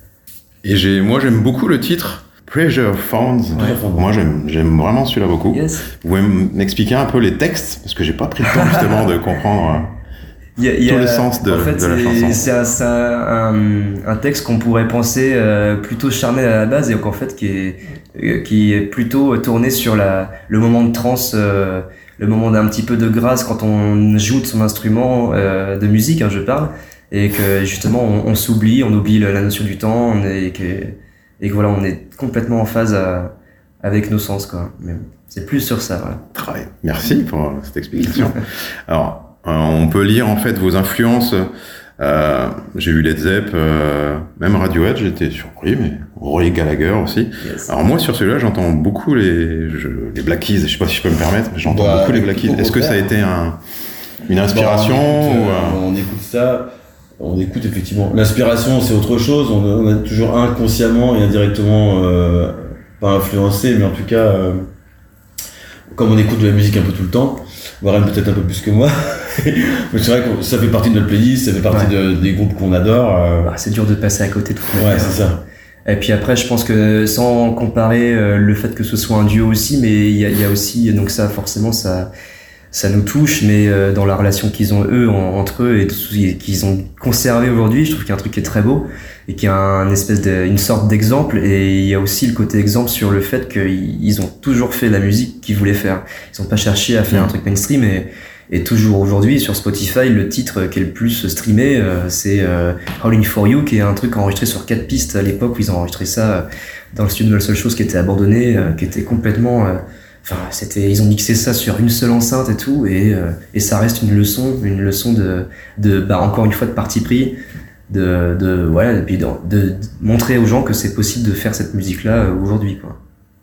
Et j'ai, moi, j'aime beaucoup le titre. Pleasure Found. Ouais. Moi, j'aime, j'aime vraiment celui-là beaucoup. Yes. Vous pouvez m'expliquer un peu les textes, parce que j'ai pas pris le temps justement de comprendre il y a, il y tout a, le sens de, en fait, de la chanson. C'est, un, c'est un, un texte qu'on pourrait penser euh, plutôt charnel à la base, et qu'en fait qui est, euh, qui est plutôt tourné sur la, le moment de trance, euh, le moment d'un petit peu de grâce quand on joue de son instrument euh, de musique, hein, je parle, et que justement on, on s'oublie, on oublie la notion du temps, on est, et que et que voilà, on est complètement en phase à, avec nos sens, quoi. Mais c'est plus sur ça, voilà. Très, merci pour cette explication. Alors, euh, on peut lire en fait vos influences. Euh, j'ai vu Led Zepp, euh, même Radiohead, j'étais surpris, mais Roy Gallagher aussi. Yes. Alors moi, sur celui-là, j'entends beaucoup les, je, les Black Keys. Je sais pas si je peux me permettre, mais j'entends bah, beaucoup les Black Keys. Est-ce que ça a été un, une inspiration bon, on, écoute, ou euh, on écoute ça. On écoute effectivement. L'inspiration, c'est autre chose. On a, on a toujours inconsciemment et indirectement euh, pas influencé, mais en tout cas, euh, comme on écoute de la musique un peu tout le temps, Warren peut-être un peu plus que moi, mais c'est vrai que ça fait partie de notre playlist, ça fait partie ouais. de, des groupes qu'on adore. Euh... Bah, c'est dur de passer à côté de tout ça. Ouais, c'est ça. Et puis après, je pense que sans comparer euh, le fait que ce soit un duo aussi, mais il y a, y a aussi donc ça forcément ça. ça nous touche, mais euh, dans la relation qu'ils ont eux en, entre eux et, et qu'ils ont conservé aujourd'hui, je trouve qu'il y a un truc qui est très beau et qui a un espèce de, une sorte d'exemple, et il y a aussi le côté exemple sur le fait qu'ils ils ont toujours fait la musique qu'ils voulaient faire. Ils n'ont pas cherché à faire mmh. un truc mainstream, et, et toujours aujourd'hui sur Spotify, le titre qui est le plus streamé, euh, c'est euh, Howling for You, qui est un truc enregistré sur quatre pistes à l'époque où ils ont enregistré ça dans le studio de la seule chose qui était abandonné, euh, qui était complètement euh, Enfin, c'était, ils ont mixé ça sur une seule enceinte et tout, et euh, et ça reste une leçon, une leçon de de bah encore une fois de parti pris, de de voilà, et puis de, de, de montrer aux gens que c'est possible de faire cette musique là euh, aujourd'hui, quoi.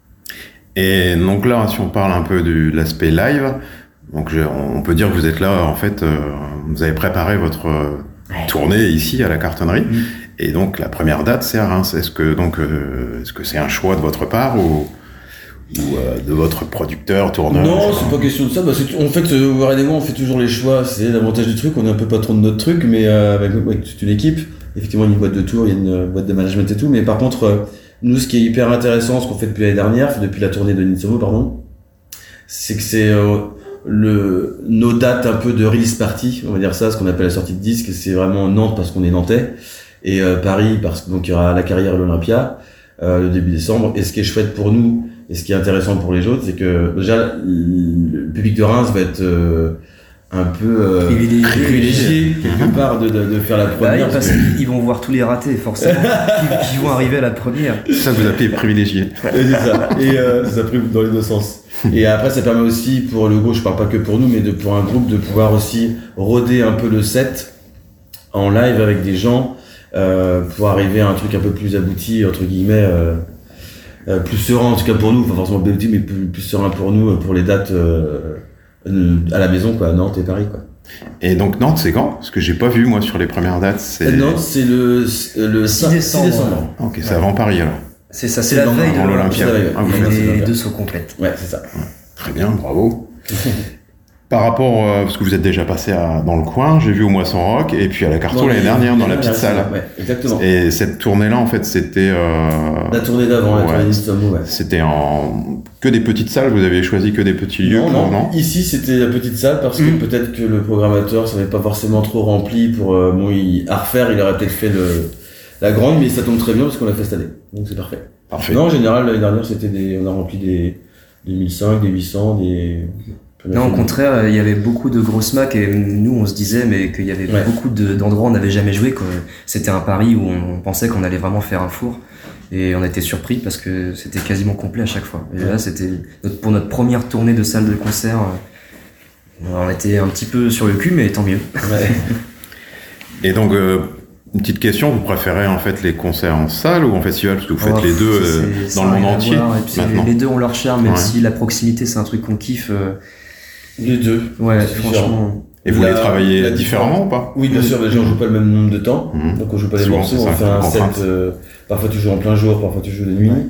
Et donc là, si on parle un peu de l'aspect live, donc je, on peut dire que vous êtes là en fait, euh, vous avez préparé votre ouais. tournée ici à la Cartonnerie, mmh. et donc la première date c'est à Reims. Est-ce que donc euh, est-ce que c'est un choix de votre part ou ou euh, de votre producteur, tourneur? Non, c'est pas question de ça. Bah, c'est, en fait, euh, Warren et moi, on fait toujours les choix. C'est l'avantage du truc. On est un peu patron de notre truc, mais euh, avec, avec toute une équipe. Effectivement, il y a une boîte de tour, il y a une boîte de management et tout. Mais par contre, euh, nous, ce qui est hyper intéressant, ce qu'on fait depuis l'année dernière, depuis la tournée de Nitsomo, pardon, c'est que c'est euh, le nos dates un peu de release party, on va dire ça, ce qu'on appelle la sortie de disque. C'est vraiment Nantes parce qu'on est nantais, et euh, Paris parce que donc il y aura la Carrière et l'Olympia euh, le début décembre. Et ce qui est chouette pour nous, et ce qui est intéressant pour les autres, c'est que déjà le public de Reims va être euh, un peu euh, privilégié, privilégié quelque part de, de, de faire la première. Bah, parce que... qu'ils vont voir tous les ratés forcément, qui, qui vont arriver à la première. Ça vous appelez privilégié. Et c'est ça. Et euh, ça pris dans les deux sens. Et après, ça permet aussi pour le groupe, je parle pas que pour nous, mais de, pour un groupe de pouvoir aussi roder un peu le set en live avec des gens, euh, pour arriver à un truc un peu plus abouti entre guillemets. Euh, Euh, plus serein en tout cas pour nous, pas forcément abouti, mais plus, plus serein pour nous pour les dates euh, à la maison, quoi, à Nantes et Paris, quoi. Et donc Nantes, c'est quand? Parce que j'ai pas vu moi sur les premières dates. C'est... Nantes, c'est le, le six décembre. Ok, c'est avant Paris alors. C'est ça, c'est, c'est la veille de l'Olympia. Ah, et les deux sont complètes. Ouais, c'est ça. Ouais. Très bien, bravo. Par rapport, euh, parce que vous êtes déjà passé à, dans le coin, j'ai vu au Moisson Rock et puis à la Carto l'année dernière dans la petite salle. Ouais, exactement. Et cette tournée-là, en fait, c'était... Euh... La tournée d'avant, ouais, la tournée d'Istanbul, ouais. C'était en... que des petites salles, vous avez choisi que des petits lieux non, pour, non, non ici, c'était la petite salle parce que mmh. peut-être que le programmateur ne savait pas forcément trop rempli pour... Euh, bon, il, à refaire, il aurait peut-être fait le, la grande, mais ça tombe très bien parce qu'on l'a fait cette année. Donc c'est parfait. Parfait. Non, en général, l'année dernière, c'était des... On a rempli des, des mille cinq, des huit cents, des... Non, au contraire, il y avait beaucoup de grosses macs et nous, on se disait mais qu'il y avait ouais. beaucoup de, d'endroits où on n'avait jamais joué. Quoi. C'était un pari où on pensait qu'on allait vraiment faire un four et on a été surpris parce que c'était quasiment complet à chaque fois. Et là, c'était notre, pour notre première tournée de salle de concert, on était un petit peu sur le cul, mais tant mieux. Ouais. Et donc, euh, une petite question, vous préférez en fait les concerts en salle ou en festival? Parce que vous faites oh, les deux euh, dans le monde entier. Et puis les deux ont leur charme, même ouais. si la proximité, c'est un truc qu'on kiffe. Euh, Les deux. Ouais, franchement. Et vous la, les travaillez la différemment ou pas? Oui, bien sûr, déjà on joue pas le même nombre de temps, mmh. donc on joue pas les morceaux, on fait un set, euh, parfois tu joues en plein jour, parfois tu joues de nuit. Ouais.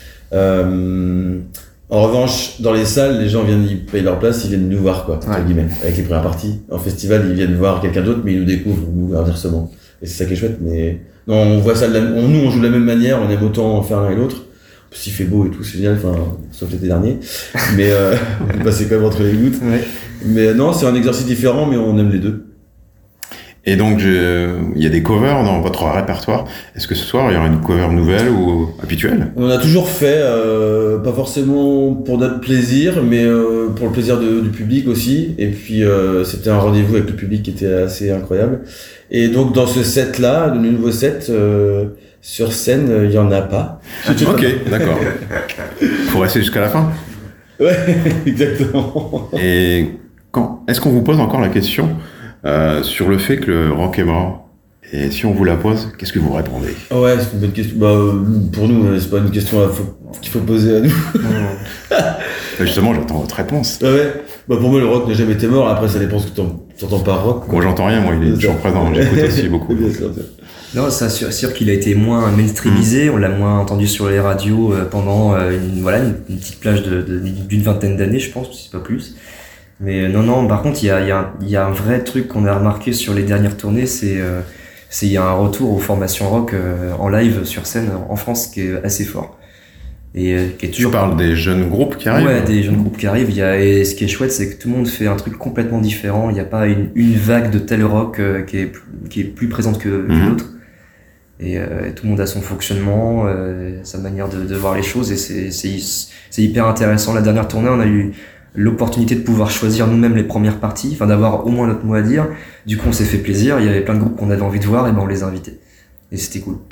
Euh, en revanche, dans les salles, les gens viennent, ils payent leur place, ils viennent nous voir, quoi, entre ouais. guillemets, avec les premières parties. En festival, ils viennent voir quelqu'un d'autre, mais ils nous découvrent, nous, inversement. Et c'est ça qui est chouette, mais non, on voit ça, de la... on, nous on joue de la même manière, on aime autant faire l'un et l'autre. S'il fait beau et tout, c'est génial, enfin, sauf l'été dernier. Mais euh, on est passé quand même entre les gouttes. Ouais. Mais non, c'est un exercice différent, mais on aime les deux. Et donc, je... il y a des covers dans votre répertoire. Est-ce que ce soir, il y aura une cover nouvelle ou habituelle? On en a toujours fait, euh, pas forcément pour notre plaisir, mais euh, pour le plaisir de, du public aussi. Et puis, euh, c'était un rendez-vous avec le public qui était assez incroyable. Et donc, dans ce set-là, le nouveau set... Euh, sur scène, il n'y en a pas. Ok, d'accord. Faut rester jusqu'à la fin. Ouais, exactement. Et quand, est-ce qu'on vous pose encore la question euh, sur le fait que le rock est mort? Et si on vous la pose, qu'est-ce que vous répondez? Ouais, c'est une bonne question. Bah, pour nous, c'est pas une question faut, qu'il faut poser à nous. Justement, j'attends votre réponse. Ah ouais. Bah, pour moi, le rock n'a jamais été mort. Après, ça dépend ce que tu entends par rock. Moi, j'entends rien. Moi, il est toujours présent. J'écoute aussi beaucoup. Bien sûr, non, c'est sûr, sûr qu'il a été moins mainstreamisé, mmh. on l'a moins entendu sur les radios euh, pendant euh, une, voilà, une, une petite plage de, de, d'une vingtaine d'années, je pense, si c'est pas plus. Mais euh, non, non, par contre, il y a, y, a, y a un vrai truc qu'on a remarqué sur les dernières tournées, c'est euh, c'est il y a un retour aux formations rock euh, en live sur scène en France qui est assez fort. Et euh, qui est toujours... Tu parles des jeunes groupes qui arrivent? Ouais, des jeunes groupes qui arrivent. Il y a, et ce qui est chouette, c'est que tout le monde fait un truc complètement différent. Il n'y a pas une, une vague de tel rock euh, qui, est, qui est plus présente que, mmh. que l'autre. Et, euh, et tout le monde a son fonctionnement, euh, sa manière de, de voir les choses, et c'est, c'est, c'est hyper intéressant. La dernière tournée, on a eu l'opportunité de pouvoir choisir nous-mêmes les premières parties, enfin d'avoir au moins notre mot à dire. Du coup, on s'est fait plaisir. Il y avait plein de groupes qu'on avait envie de voir, et ben on les a invités. Et c'était cool.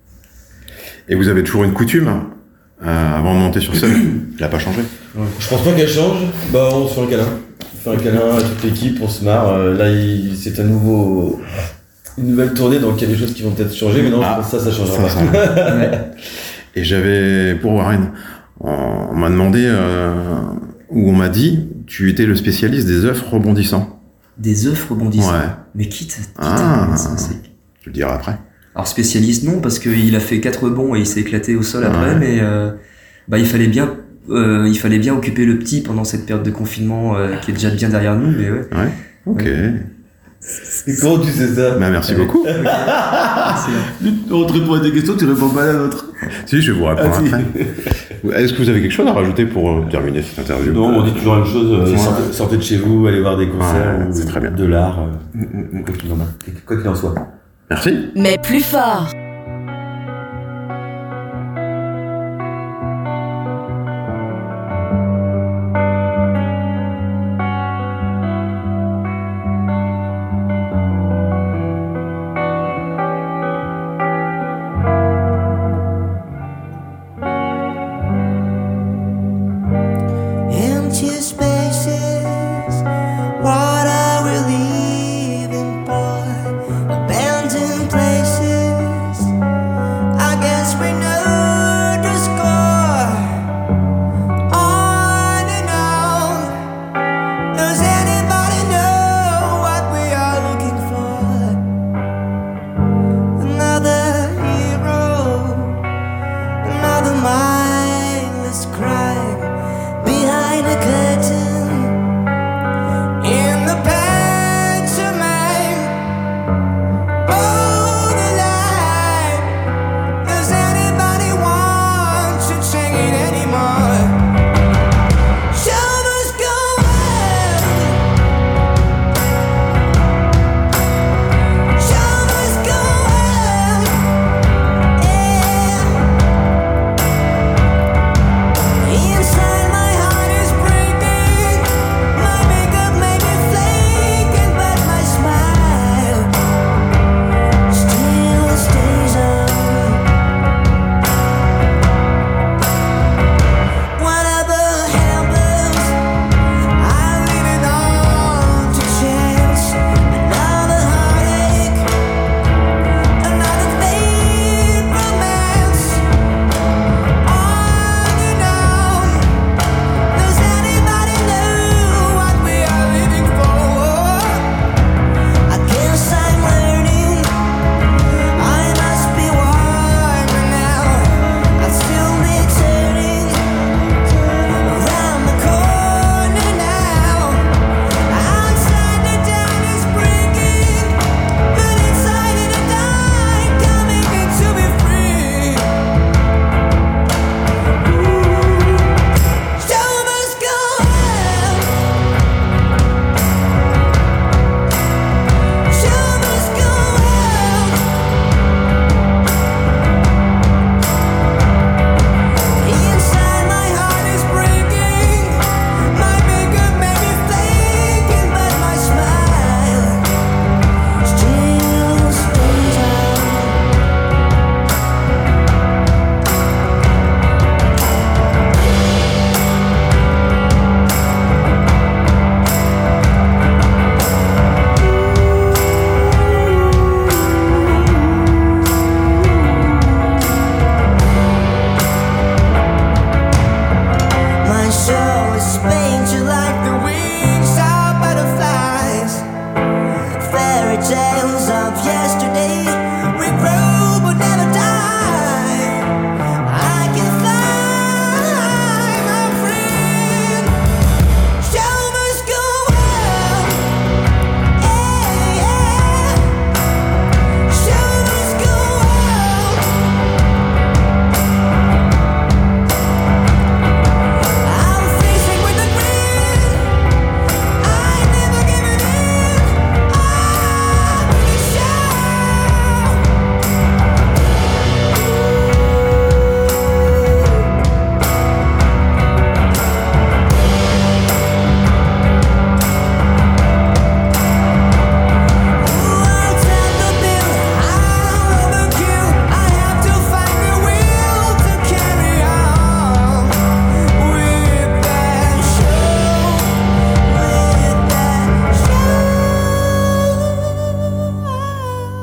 Et vous avez toujours une coutume euh, avant de monter sur scène? Elle n'a pas changé? Ouais. Je pense pas qu'elle change. Bah, on se fait un câlin. On fait un câlin à toute l'équipe, on se marre. Euh, là, il, c'est à nouveau. Une nouvelle tournée, donc il y a des choses qui vont peut-être changer, mais non, ah, ça, ça changera ça, pas. Ça. Ouais. Et j'avais, pour Warren, on m'a demandé, euh, ou on m'a dit, tu étais le spécialiste des œufs rebondissants. Des œufs rebondissants? Ouais. Mais quitte, quitte ah, ça, c'est... Je le dirai après. Alors spécialiste, non, parce qu'il a fait quatre bonds et il s'est éclaté au sol après, ouais. mais euh, bah, il fallait bien... Euh, il fallait bien occuper le petit pendant cette période de confinement euh, qui est déjà bien derrière nous, mais ouais. Ouais, ok. Ouais. Et comment tu sais ça? Bah merci beaucoup. Okay. On te répond à des questions, tu réponds pas à la nôtre. Si, je vais vous répondre ah, après. Si. Est-ce que vous avez quelque chose à rajouter pour euh, terminer cette interview? Non, on dit toujours la même chose. Euh, sortez, sortez de chez vous, allez voir des concerts, ouais, c'est très bien. De l'art, euh, mm, mm, quoi qu'il en a, quoi qu'il en soit. Merci. Mais plus fort. What are we leaving for? Abandoned places.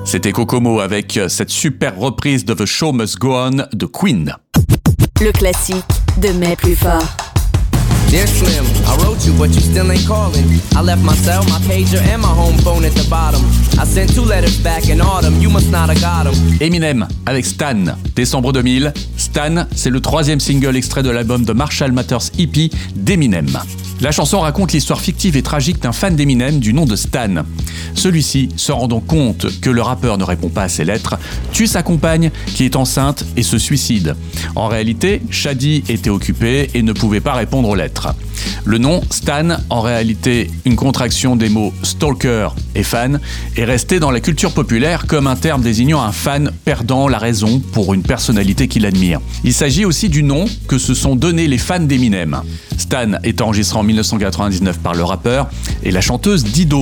C'était Kokomo avec cette super reprise de The Show Must Go On de Queen. Le classique de Mes Plus Forts. Dear Slim, I wrote you, but you still ain't calling. I left my cell, my pager, and my home phone at the bottom. I sent two letters back in autumn, you must not have got them. Eminem avec Stan, décembre deux mille. Stan, c'est le troisième single extrait de l'album de Marshall Mathers hippie d'Eminem. La chanson raconte l'histoire fictive et tragique d'un fan d'Eminem du nom de Stan. Celui-ci, se rendant compte que le rappeur ne répond pas à ses lettres, tue sa compagne qui est enceinte et se suicide. En réalité, Shady était occupé et ne pouvait pas répondre aux lettres. Le nom Stan, en réalité une contraction des mots stalker et fan, est resté dans la culture populaire comme un terme désignant un fan perdant la raison pour une personnalité qu'il admire. Il s'agit aussi du nom que se sont donnés les fans d'Eminem. Stan est enregistré en dix-neuf cent quatre-vingt-dix-neuf par le rappeur et la chanteuse Dido.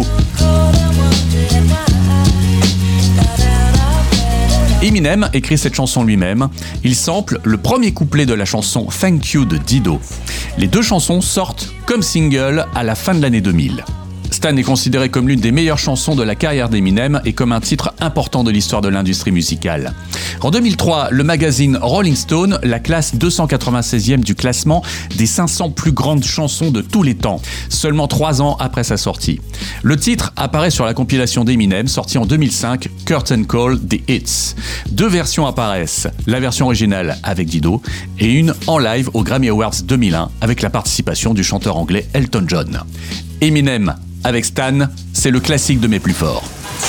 Eminem écrit cette chanson lui-même. Il sample le premier couplet de la chanson Thank You de Dido. Les deux chansons sortent comme single à la fin de l'année deux mille. Stan est considéré comme l'une des meilleures chansons de la carrière d'Eminem et comme un titre important de l'histoire de l'industrie musicale. En deux mille trois, le magazine Rolling Stone la classe deux cent quatre-vingt-seizième du classement des cinq cents plus grandes chansons de tous les temps, seulement trois ans après sa sortie. Le titre apparaît sur la compilation d'Eminem sortie en deux mille cinq, Curtain Call The Hits. Deux versions apparaissent, la version originale avec Dido et une en live aux Grammy Awards deux mille un avec la participation du chanteur anglais Elton John. Eminem avec Stan, c'est le classique de Mes Plus Forts.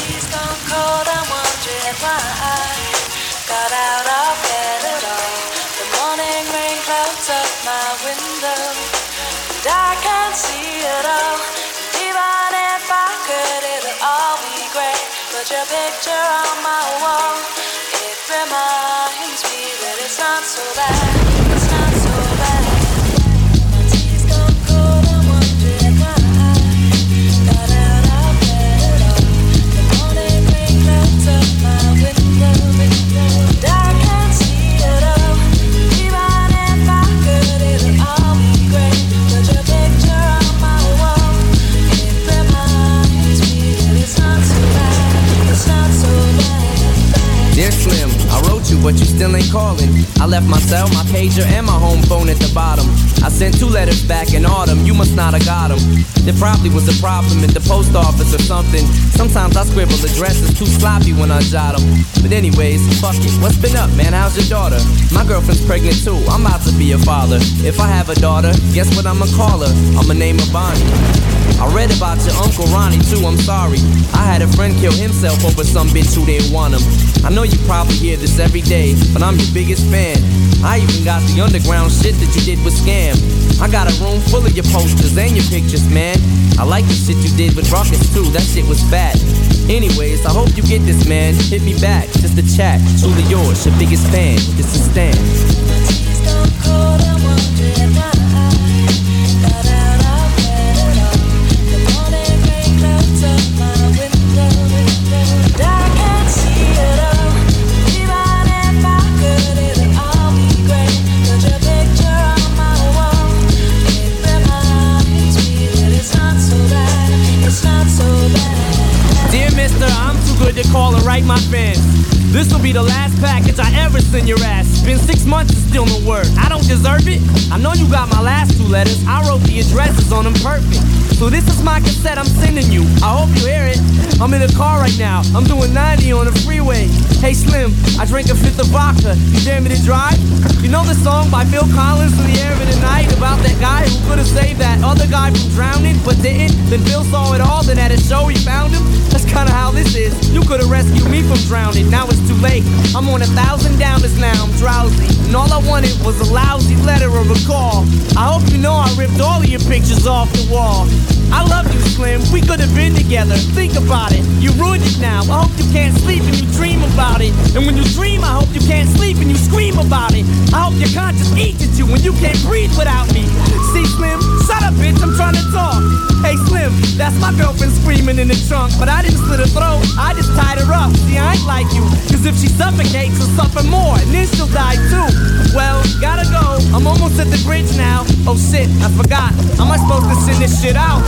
But you still ain't calling. I left my cell, my pager, and my home phone at the bottom. I sent two letters back in autumn, you must not have got them. There probably was a problem at the post office or something. Sometimes I scribble addresses too sloppy when I jot them. But anyways, fuck it, what's been up, man? How's your daughter? My girlfriend's pregnant too, I'm about to be a father. If I have a daughter, guess what I'ma call her? I'ma name her Bonnie. I read about your Uncle Ronnie too, I'm sorry. I had a friend kill himself over some bitch who didn't want him. I know you probably hear this every day, but I'm your biggest fan. I even got the underground shit that you did with Scam. I got a room full of your posters and your pictures, man. I like the shit you did with Rockets too, that shit was fat. Anyways, I hope you get this, man. Hit me back, just a chat. Truly yours, your biggest fan. This is Stan. To call and write my fans. This'll be the last package I ever send your ass. It's been six months and still no word. I don't deserve it. I know you got my last two letters. I wrote the addresses on them perfect. So this is my cassette I'm sending you. I hope you hear it. I'm in a car right now. I'm doing ninety on the freeway. Hey Slim, I drank a fifth of vodka. You dare me to drive? You know the song by Phil Collins, In the Air of the Night, about that guy who could have saved that other guy from drowning but didn't? Then Phil saw it all, then at a show he found him. That's kinda how this is. You could have rescued me from drowning, now it's too late. I'm on a thousand downers now, I'm drowsy. And all I wanted was a lousy letter or a call. I hope you know I ripped all of your pictures off the wall. I love you, Slim, we could have been together. Think about it, you ruined it now. I hope you can't sleep and you dream about it. And when you dream, I hope you can't sleep and you scream about it. I hope your conscience eats at you when you can't breathe without me. See, Slim, shut up, bitch, I'm trying to talk. Hey, Slim, that's my girlfriend screaming in the trunk. But I didn't slit her throat, I just tied her up. See, I ain't like you, cause if she suffocates, she'll suffer more, and then she'll die too. Well, gotta go, I'm almost at the bridge now. Oh shit, I forgot, how am I supposed to send this shit out?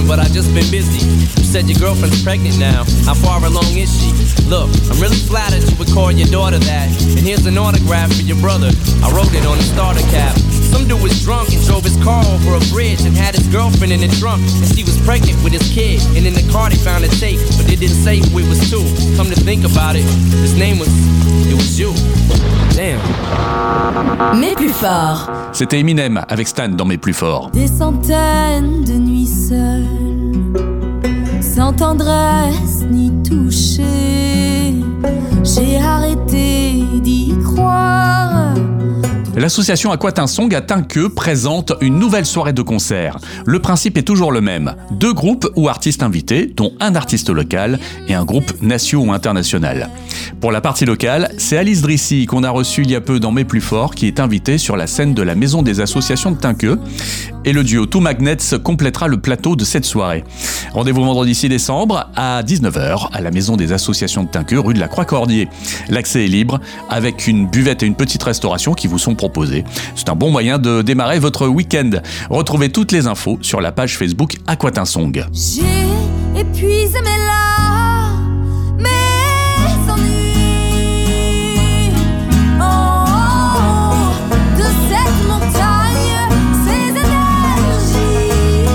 but I just been busy. You said your girlfriend's pregnant now. How far along is she? Look, I'm really flattered you would call your daughter that. And here's an autograph for your brother. I wrote it on the starter cap. Some dude was drunk and drove his car over a bridge and had his girlfriend in the trunk, and she was pregnant with his kid. And in the car they found a tape, but they didn't say who it was to. Come to think about it, his name was, it was you. Damn. Mes plus forts. C'était Eminem avec Stan dans Mes plus forts. Des centaines de nuits seules, sans tendresse ni toucher, j'ai arrêté d'y croire. L'association Aquatinsong à Tinqueux présente une nouvelle soirée de concert. Le principe est toujours le même. Deux groupes ou artistes invités, dont un artiste local et un groupe national ou international. Pour la partie locale, c'est Alice Drissi qu'on a reçu il y a peu dans Mes plus forts qui est invitée sur la scène de la Maison des associations de Tinqueux. Et le duo Two Magnets complétera le plateau de cette soirée. Rendez-vous vendredi six décembre à dix-neuf heures à la Maison des associations de Tinqueux, rue de la Croix-Cordier. L'accès est libre avec une buvette et une petite restauration qui vous sont proposées. C'est un bon moyen de démarrer votre week-end. Retrouvez toutes les infos sur la page Facebook Aquatinsong. J'ai épuisé mes larmes, mes ennuis. Oh, oh, oh, de cette montagne, ces énergies.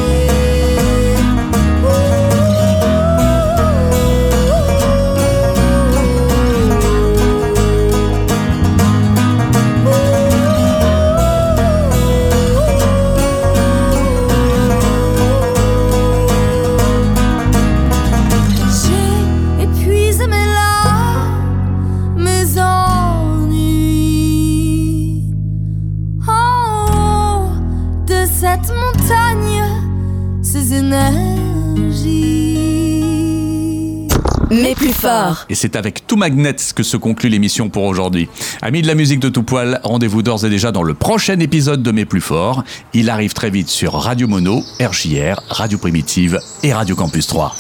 Mes plus forts. Et c'est avec Two Magnets que se conclut l'émission pour aujourd'hui. Amis de la musique de tout poil, rendez-vous d'ores et déjà dans le prochain épisode de Mes plus forts. Il arrive très vite sur Radio Mono, R J R, Radio Primitive et Radio Campus trois.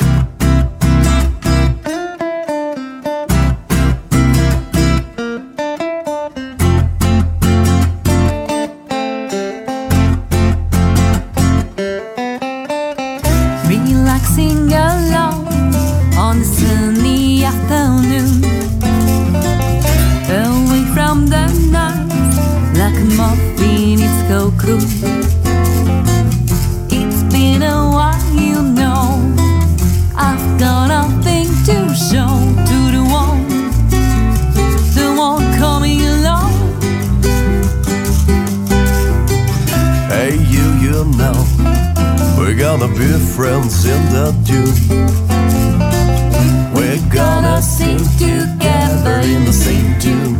Relaxing alone on a sunny afternoon, away from the night, like a moth in its cocoon. It's been a while, you know, I've got nothing to show to the one, the one coming along. Hey you, you know, we're gonna be friends in the June. We're gonna sing together in the same tune.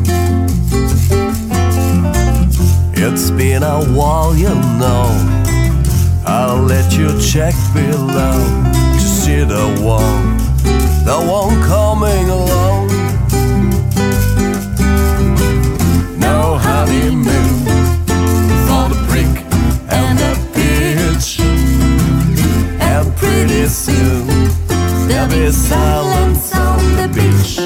It's been a while, you know. I'll let you check below to see the one, the one coming along. No honeymoon for the prick and the peach. And pretty soon there'll be silence on the beach.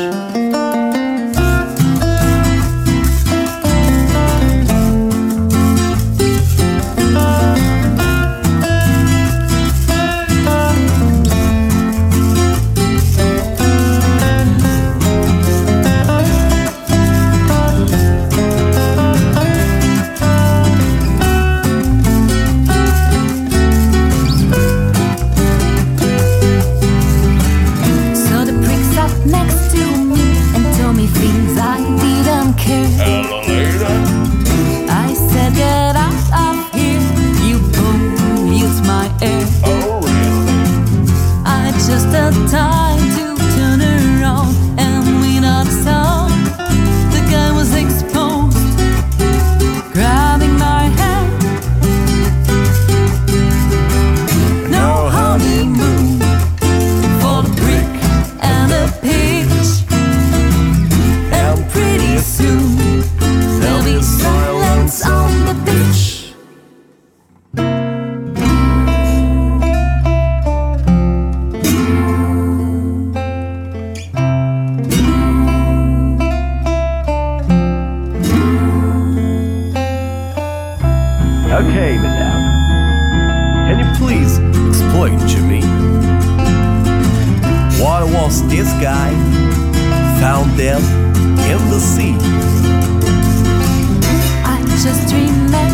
this guy found death in the sea. I just remember